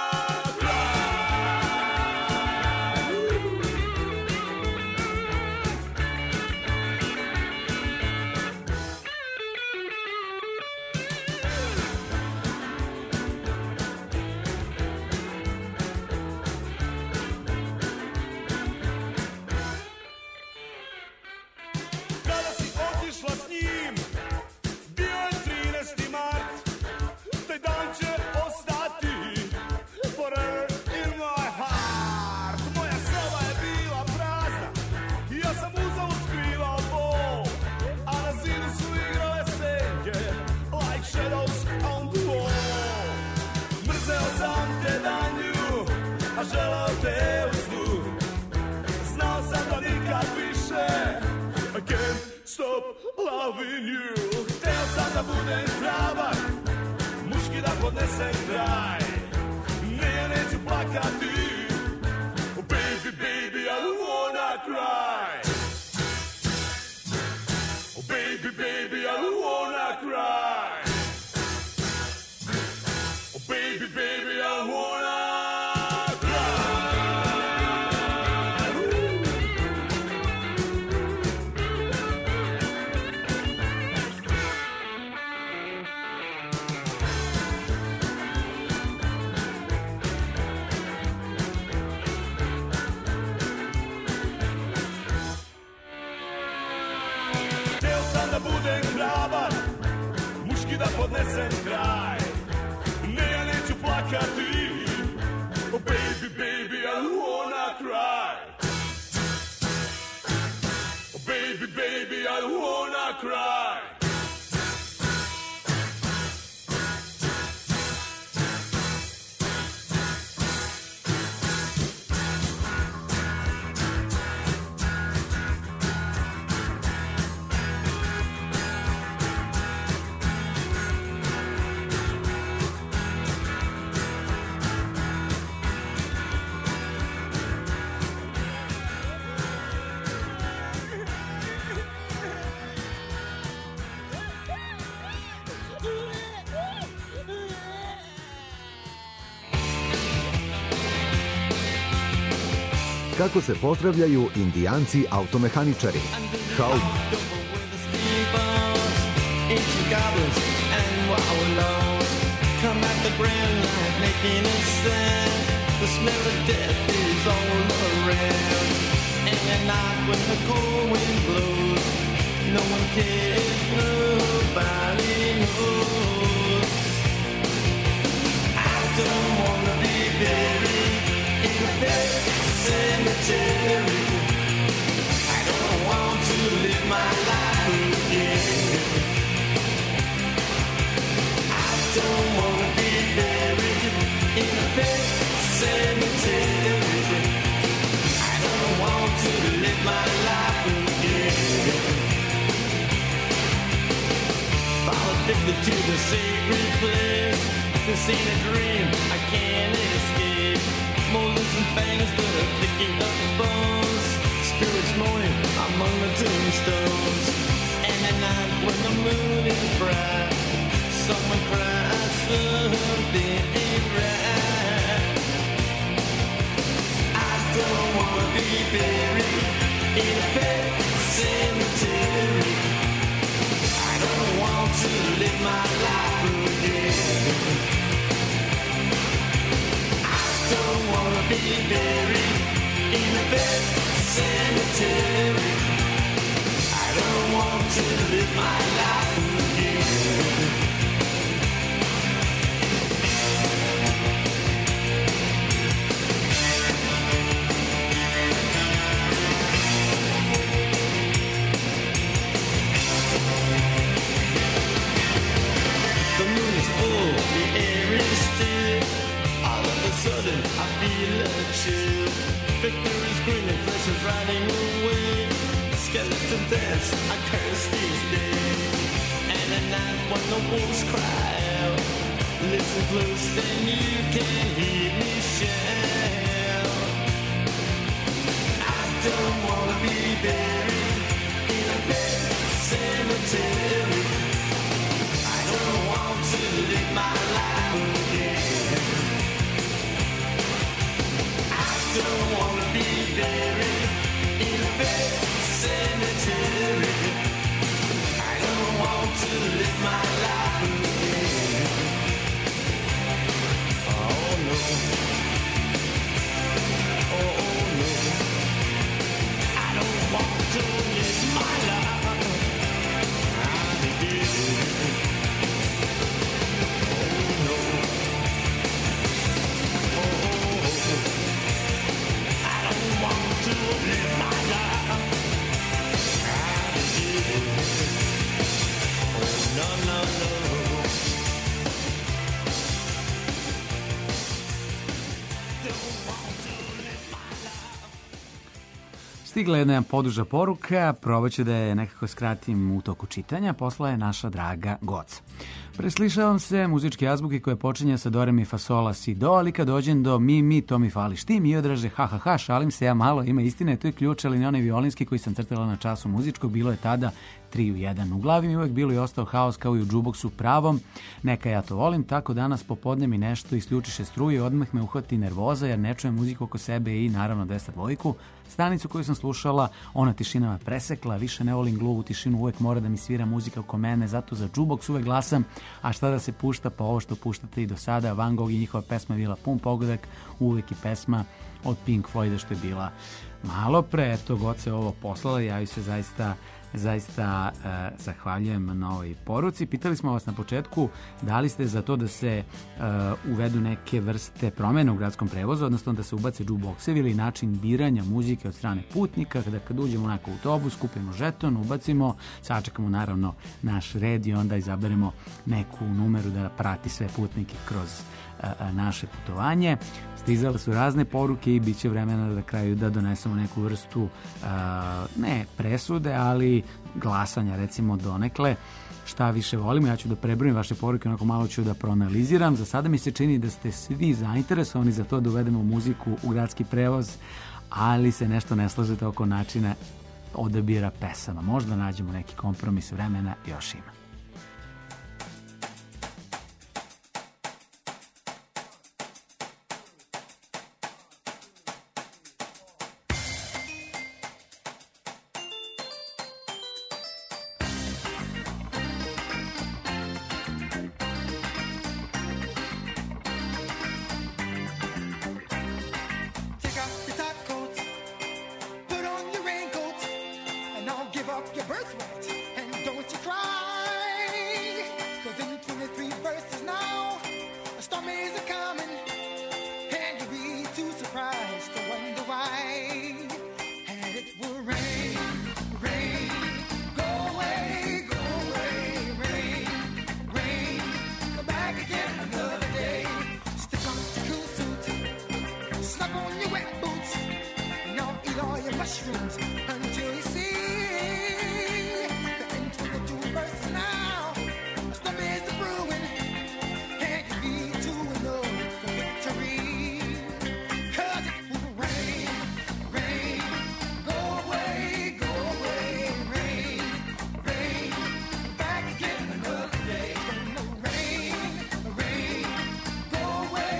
s njim. Bio je 13. mart, taj dan će ostati forever in my heart. Moja soba je bila prazna i ja sam uzalud skrivao bol, a na zidu su igrale senke like shadows on the wall. Mrzeo sam te danju, a želeo te u snu. Znao sam da nikad više I can't stop loving you. Hteo sam da budem hrabar, muški da podnesem kraj. Ne, ja neću plakati. Oh baby, baby, I don't wanna cry. Oh baby, baby, I don't wanna cry. Oh baby, baby, I don't wanna da budem hrabar, muški da podnesem kraj. Ne, ja neću plakati. Oh baby, baby, I don't wanna cry. Oh baby, baby, I don't wanna cry. Kako se pozdravljaju Indijanci automehaničari? How? Ancient goblins and wallows come at the grand light making a stand. The smell of death is all around. And at night when the cold wind blows, no one cares, nobody knows. I don't wanna be buried in a pet cemetery. I don't want to live my life again. I don't wanna be buried in a pet cemetery. I don't want to live my life again. Fall addicted to the sacred place. This ain't a dream, I can't escape. Molars and fangs that are picking up bones. Spirits moaning among the tombstones. And at night when the moon is bright, someone cries, something ain't right. I don't wanna be buried in a pet cemetery. I don't want to live my life again. I don't wanna be buried in a pet cemetery. I don't want to live my life again. The moon is full, the air is still. All of a sudden I feel a chill. Victor is grinning. skeleton dance. I curse these days. And at night when the wolves cry out, listen close, then you can hear me shout. I don't wanna be buried in a big cemetery. I don't want to live my life again. I don't wanna be buried in a big cemetery. I don't want to live my life again. Oh no. Oh no. I don't want to live my life again. Oh no. Oh, I don't want to live my life again. Oh no, no, no. Stigla je jedna poduža poruka, probat ću da je nekako skratim u toku čitanja, posla je naša draga Goca. Preslišavam se muzičke azbuke koje počinje sa do, re, mi, fa, sola, si, do, ali kad dođem do mi, mi, to mi fali. Šti mi odraže, ha, ha, ha, šalim se ja malo, ima istine, tu je ključ, ali ne onaj violinski koji sam crtala na času muzičkog, bilo je tada 3 u 1. U glavi mi uvek bilo i ostao haos kao i u džuboksu pravom, neka ja to volim, tako danas popodne mi nešto isključiše struje i odmah me uhvati nervoza jer ne čujem muziku oko sebe i naravno 202. Stanicu koju sam slušala, ona tišina me presekla, više ne volim gluvu tišinu, uvek mora da mi svira muzika oko mene, zato za džuboks uvek glasam, a šta da se pušta, pa ovo što puštate i do sada, Van Gogh i njihova pesma je bila pun pogodak, uvek i pesma od Pink Floyda što je bila malo pre, eto Goce je ovo poslala, ja ju se zaista zahvaljujem na ovoj poruci. Pitali smo vas na početku da li ste za to da se uvedu neke vrste promjene u gradskom prevozu, odnosno da se ubace jukeboxevi ili način biranja muzike od strane putnika, kad uđemo u neki autobus, kupimo žeton, ubacimo, sačekamo naravno naš red i onda izaberemo neku numeru da prati sve putnike kroz naše putovanje. Stizale su razne poruke i bit će vremena da kraju da donesemo neku vrstu ne presude, ali glasanja recimo donekle šta više volimo. Ja ću da prebrojim vaše poruke, onako malo ću da proanaliziram. Za sada mi se čini da ste svi zainteresovani za to da uvedemo muziku u gradski prevoz, ali se nešto ne slažete oko načina odabira pesama. Možda nađemo neki kompromis, vremena još ima. Take off your top coat, put on your raincoat, and now give up your birthright. And don't you cry, 'cause in 23 verses now, a storm is a-coming, and you'll be too surprised to wonder why. And it will rain, rain, go away, rain, rain, come back again another day. Stick on your cool suit, slap on your wet boots, now eat all your mushrooms until you see the end 22 verses now. A storm is a brewing, and you need to know for victory. 'Cause it will rain, rain, go away, rain, rain, back again another day. Gonna rain, rain, go away,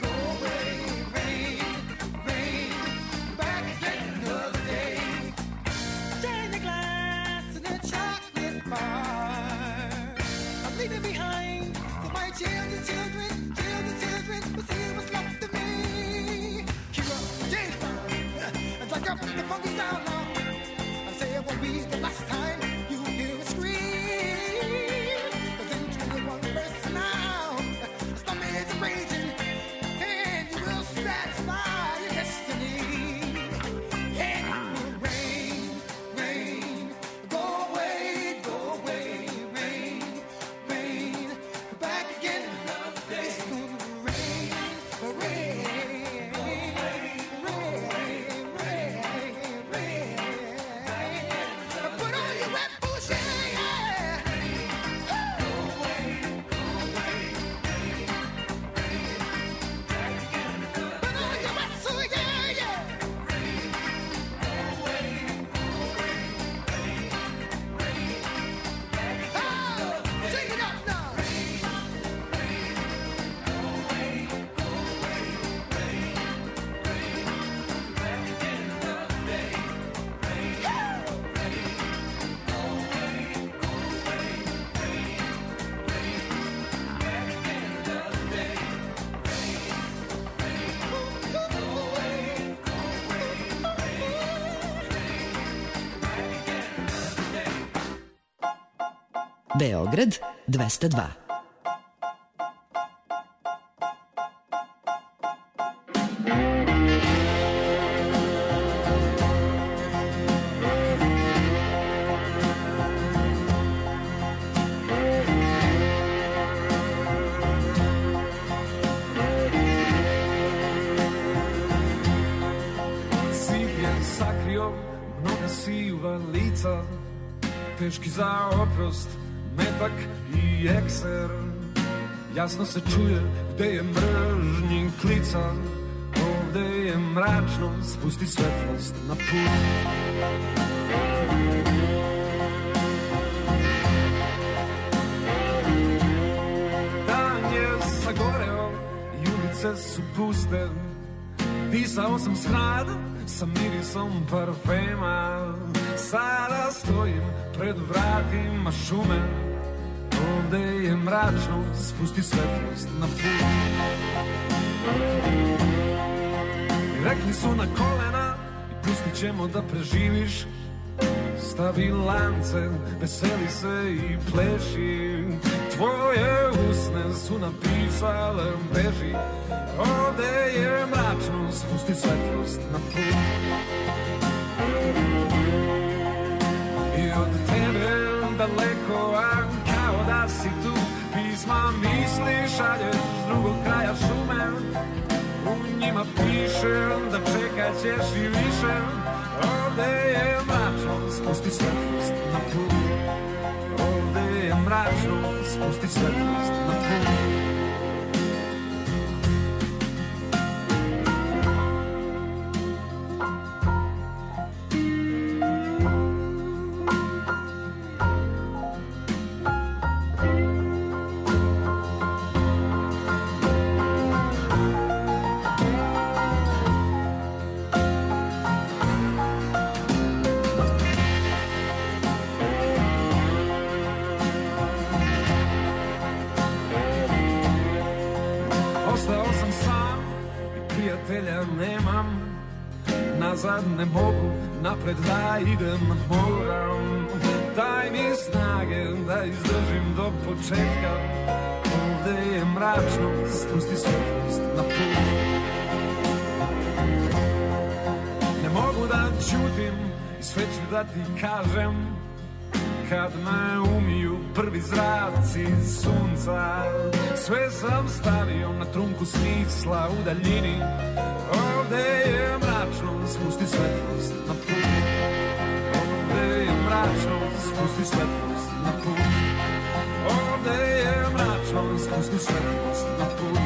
rain, rain, back again another day. Drain the glass in a chocolate bar. I'm leaving behind for my children, but see what's left of me. Keep up the J-Sound, and like up the funky sound now. I say it won't be the last time you hear a scream. 'Cause in 21 verses now, the storm is raging, and you will satisfy your destiny. And it will rain, rain, go away, rain, rain, back again another day. It's gonna rain, rain, rain, rain, rain, rain, Beograd 202. Siv je sakrio mnoga siva lica, teški za oprost, metak i ekser. Jasno se čuje gde je mržnji klica, ovde je mračno, spusti svetlost na put. Dan je sagoreo i ulice su puste, disao sam smrad sa mirisom parfema. Sada stojim pred vratima šume, ovde je mračno, spusti svetlost na put. Rekli su na kolena i pustit ćemo da preživiš. Stavi lance, veseli se i pleši. Tvoje usne su napisale beži. Ovde je mračno, spusti svetlost na put. I od tebe daleko, a kao da si tu, pisma misli šalješ s drugog kraja šume. U njima piše da čekat ćeš i više. Ovde je mračno, spusti svetlost na put. Ovde je mračno, spusti svetlost na put. Ostao sam sam i prijatelja nemam. Nazad ne mogu, napred da idem moram. Daj mi snage da izdržim do početka. Ovde je mračno, spusti svetlost na put. Ne mogu da ćutim i sve ću da ti kažem. Kad me umiju prvi zraci sunca, sve sam stavio na trunku smisla u daljini. Ovde je mračno, spusti svetlost na put. Ovde je mračno, spusti svetlost na put. Ovde je mračno, spusti svetlost na put.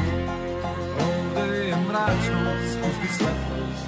Ovde je mračno, spusti svetlost.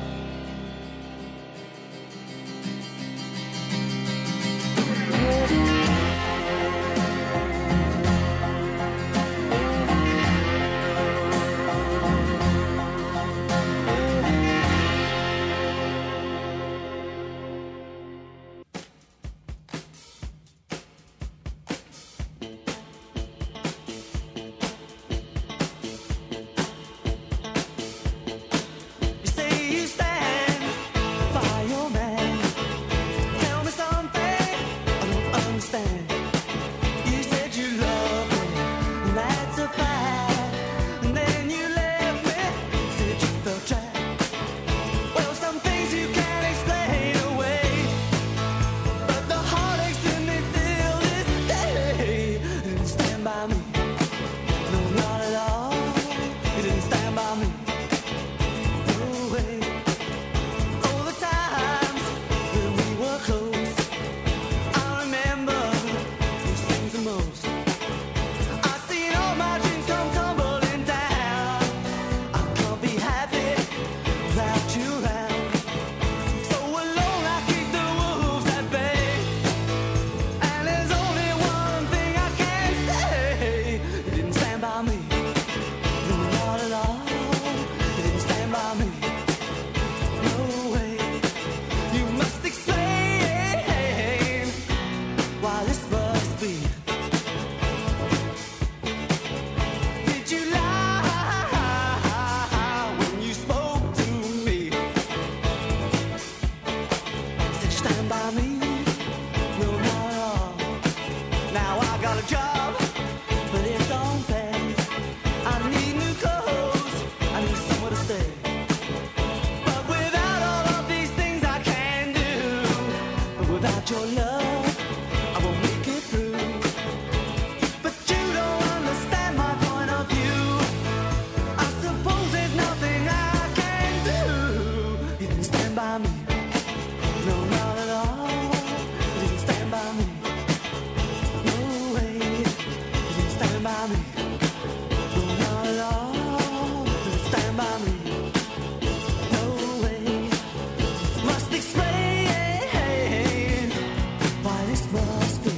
Now I got got a job, but it don't pay. I need new clothes, I need somewhere to stay. But without all of these things I can do, but without your love, I won't make it through. But you don't understand my point of view. I suppose there's nothing I can do. You can stand by me. No, not at all. You can stand by me. No way. You can stand by me. No, not at all. You can stand by me. No way. Must explain why this must be.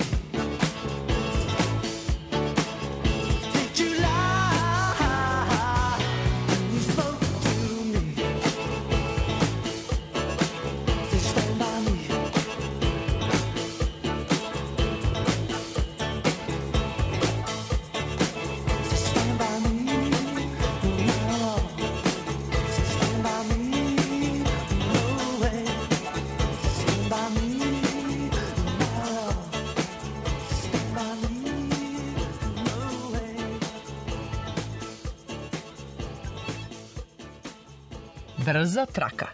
Did you lie when you spoke to me? Did you stand by me? Did you stand by me? No, not at all. Did you stand by me? No way. Did you stand by me? No, not at all. Did you stand by me? No way. Brza traka.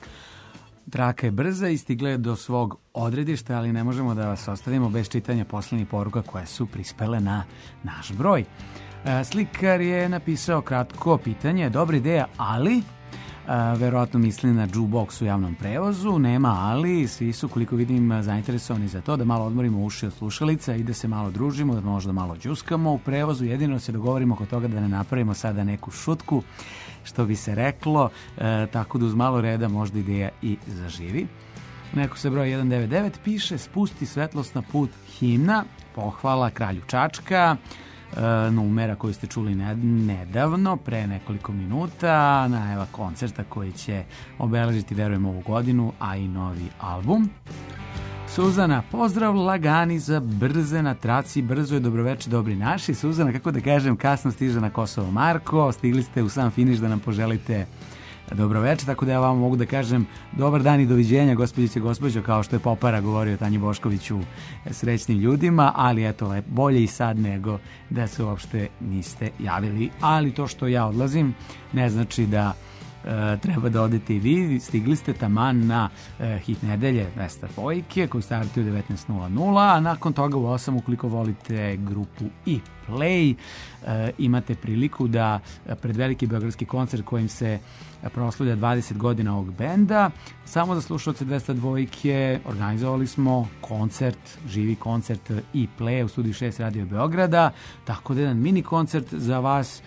Traka je brza i stigla je do svog odredišta, ali ne možemo da vas ostavimo bez čitanja poslednjih poruka koje su prispele na naš broj. Slikar je napisao kratko pitanje, dobra ideja, ali verovatno misli na jukebox u javnom prevozu, nema ali, svi su koliko vidim zainteresovani za to da malo odmorimo uši od slušalica i da se malo družimo, da možda malo džuskamo u prevozu, jedino se dogovorimo oko toga da ne napravimo sada neku šutku, što bi se reklo, tako da uz malo reda možda ideja i zaživi. Neko se broj 199 piše, spusti svetlost na put himna, pohvala kralju Čačka, numera koju ste čuli nedavno, pre nekoliko minuta, najava koncerta koji će obeležiti, verujem, ovu godinu, a i novi album. Suzana, pozdrav lagani za brze na traci, brzo je dobroveče dobri naši. Suzana, kako da kažem, kasno stiže na Kosovo Marko, stigli ste u sam finiš da nam poželite dobroveče, tako da ja vam mogu da kažem dobar dan i doviđenja, gospođo, kao što je Popara govorio Tanji Boškoviću, srećnim ljudima, ali eto, bolje i sad nego da se uopšte niste javili. Ali to što ja odlazim ne znači da treba da odete i vi. Stigli ste taman na hit nedelje 202 koji startuju 19.00, a nakon toga u 8 ukoliko volite grupu E-Play imate priliku da pred veliki beogradski koncert kojim se proslavlja 20 godina ovog benda, samo za slušalce 202 organizovali smo koncert, živi koncert E-Play u studiju 6 Radio Beograda, tako da jedan mini koncert za vas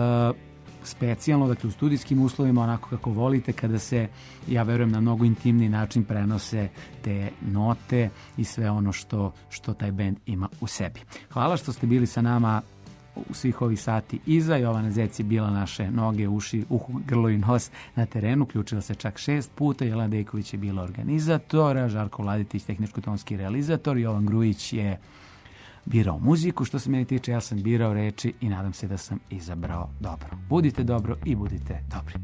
specijalno, dakle u studijskim uslovima, onako kako volite, kada se, ja verujem, na mnogo intimniji način prenose te note i sve ono što taj bend ima u sebi. Hvala što ste bili sa nama u svih ovih sati iza. Jovana Zec je bila naše noge, uši, uho, grlo i nos na terenu, uključila se čak 6 puta, Jelena Dejković je bila organizator, Žarko Vladitić tehničko-tonski realizator, Jovan Grujić je birao muziku, što se meni tiče, ja sam birao reči i nadam se da sam izabrao dobro. Budite dobro i budite dobri.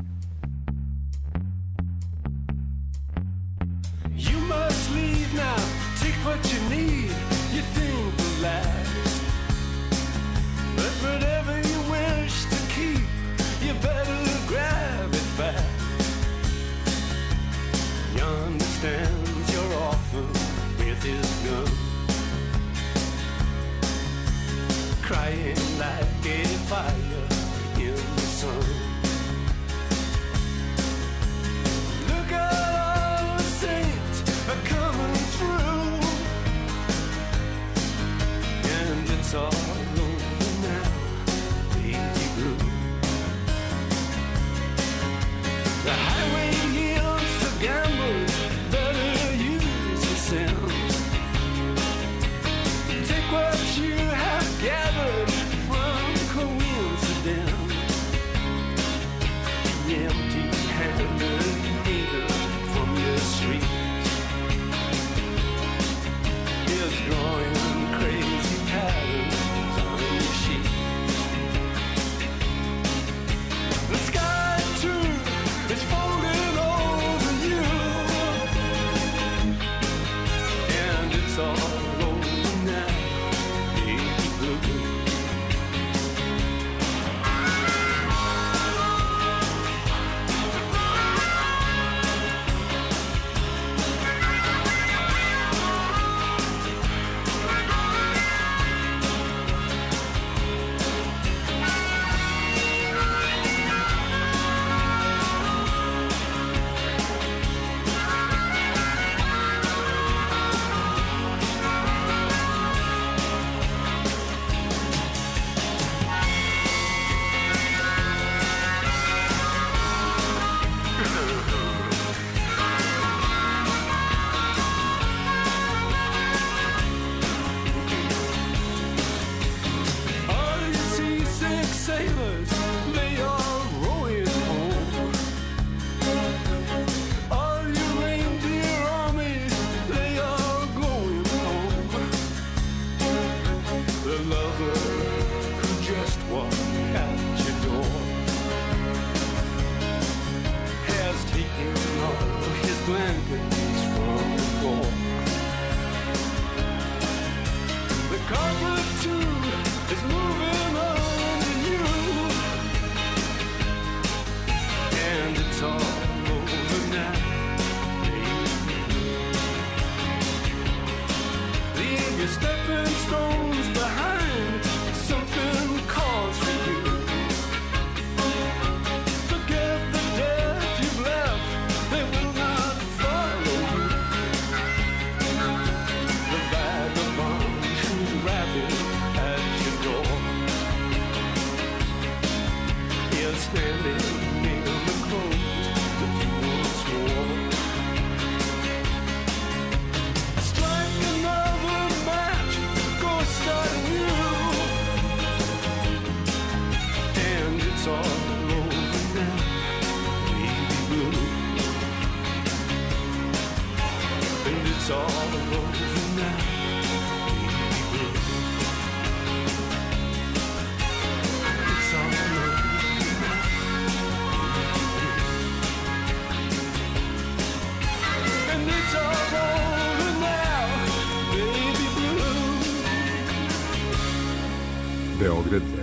You must leave now, take what you need, you think will last. But whatever you wish to keep, you better grab it fast. He understands you're often with his gun, crying like a fire in the sun. Look at all the saints are coming through, and it's all over now, baby blue. The highway yields for gamblers, better use your sense. Take what you have gathered from coincidence. decades from before. The carpet too is moving on to you, and it's all over now. Leave your stepping stones behind. Something calls for you. Forget the debt you've left. They will not follow you. The vagabond who's rapping at your door is standing in the clothes that you once wore. Strike another match, go start anew, and it's all over now, baby blue. And it's all over now, baby blue. It's all over now, and it's all over now, baby blue. Beograd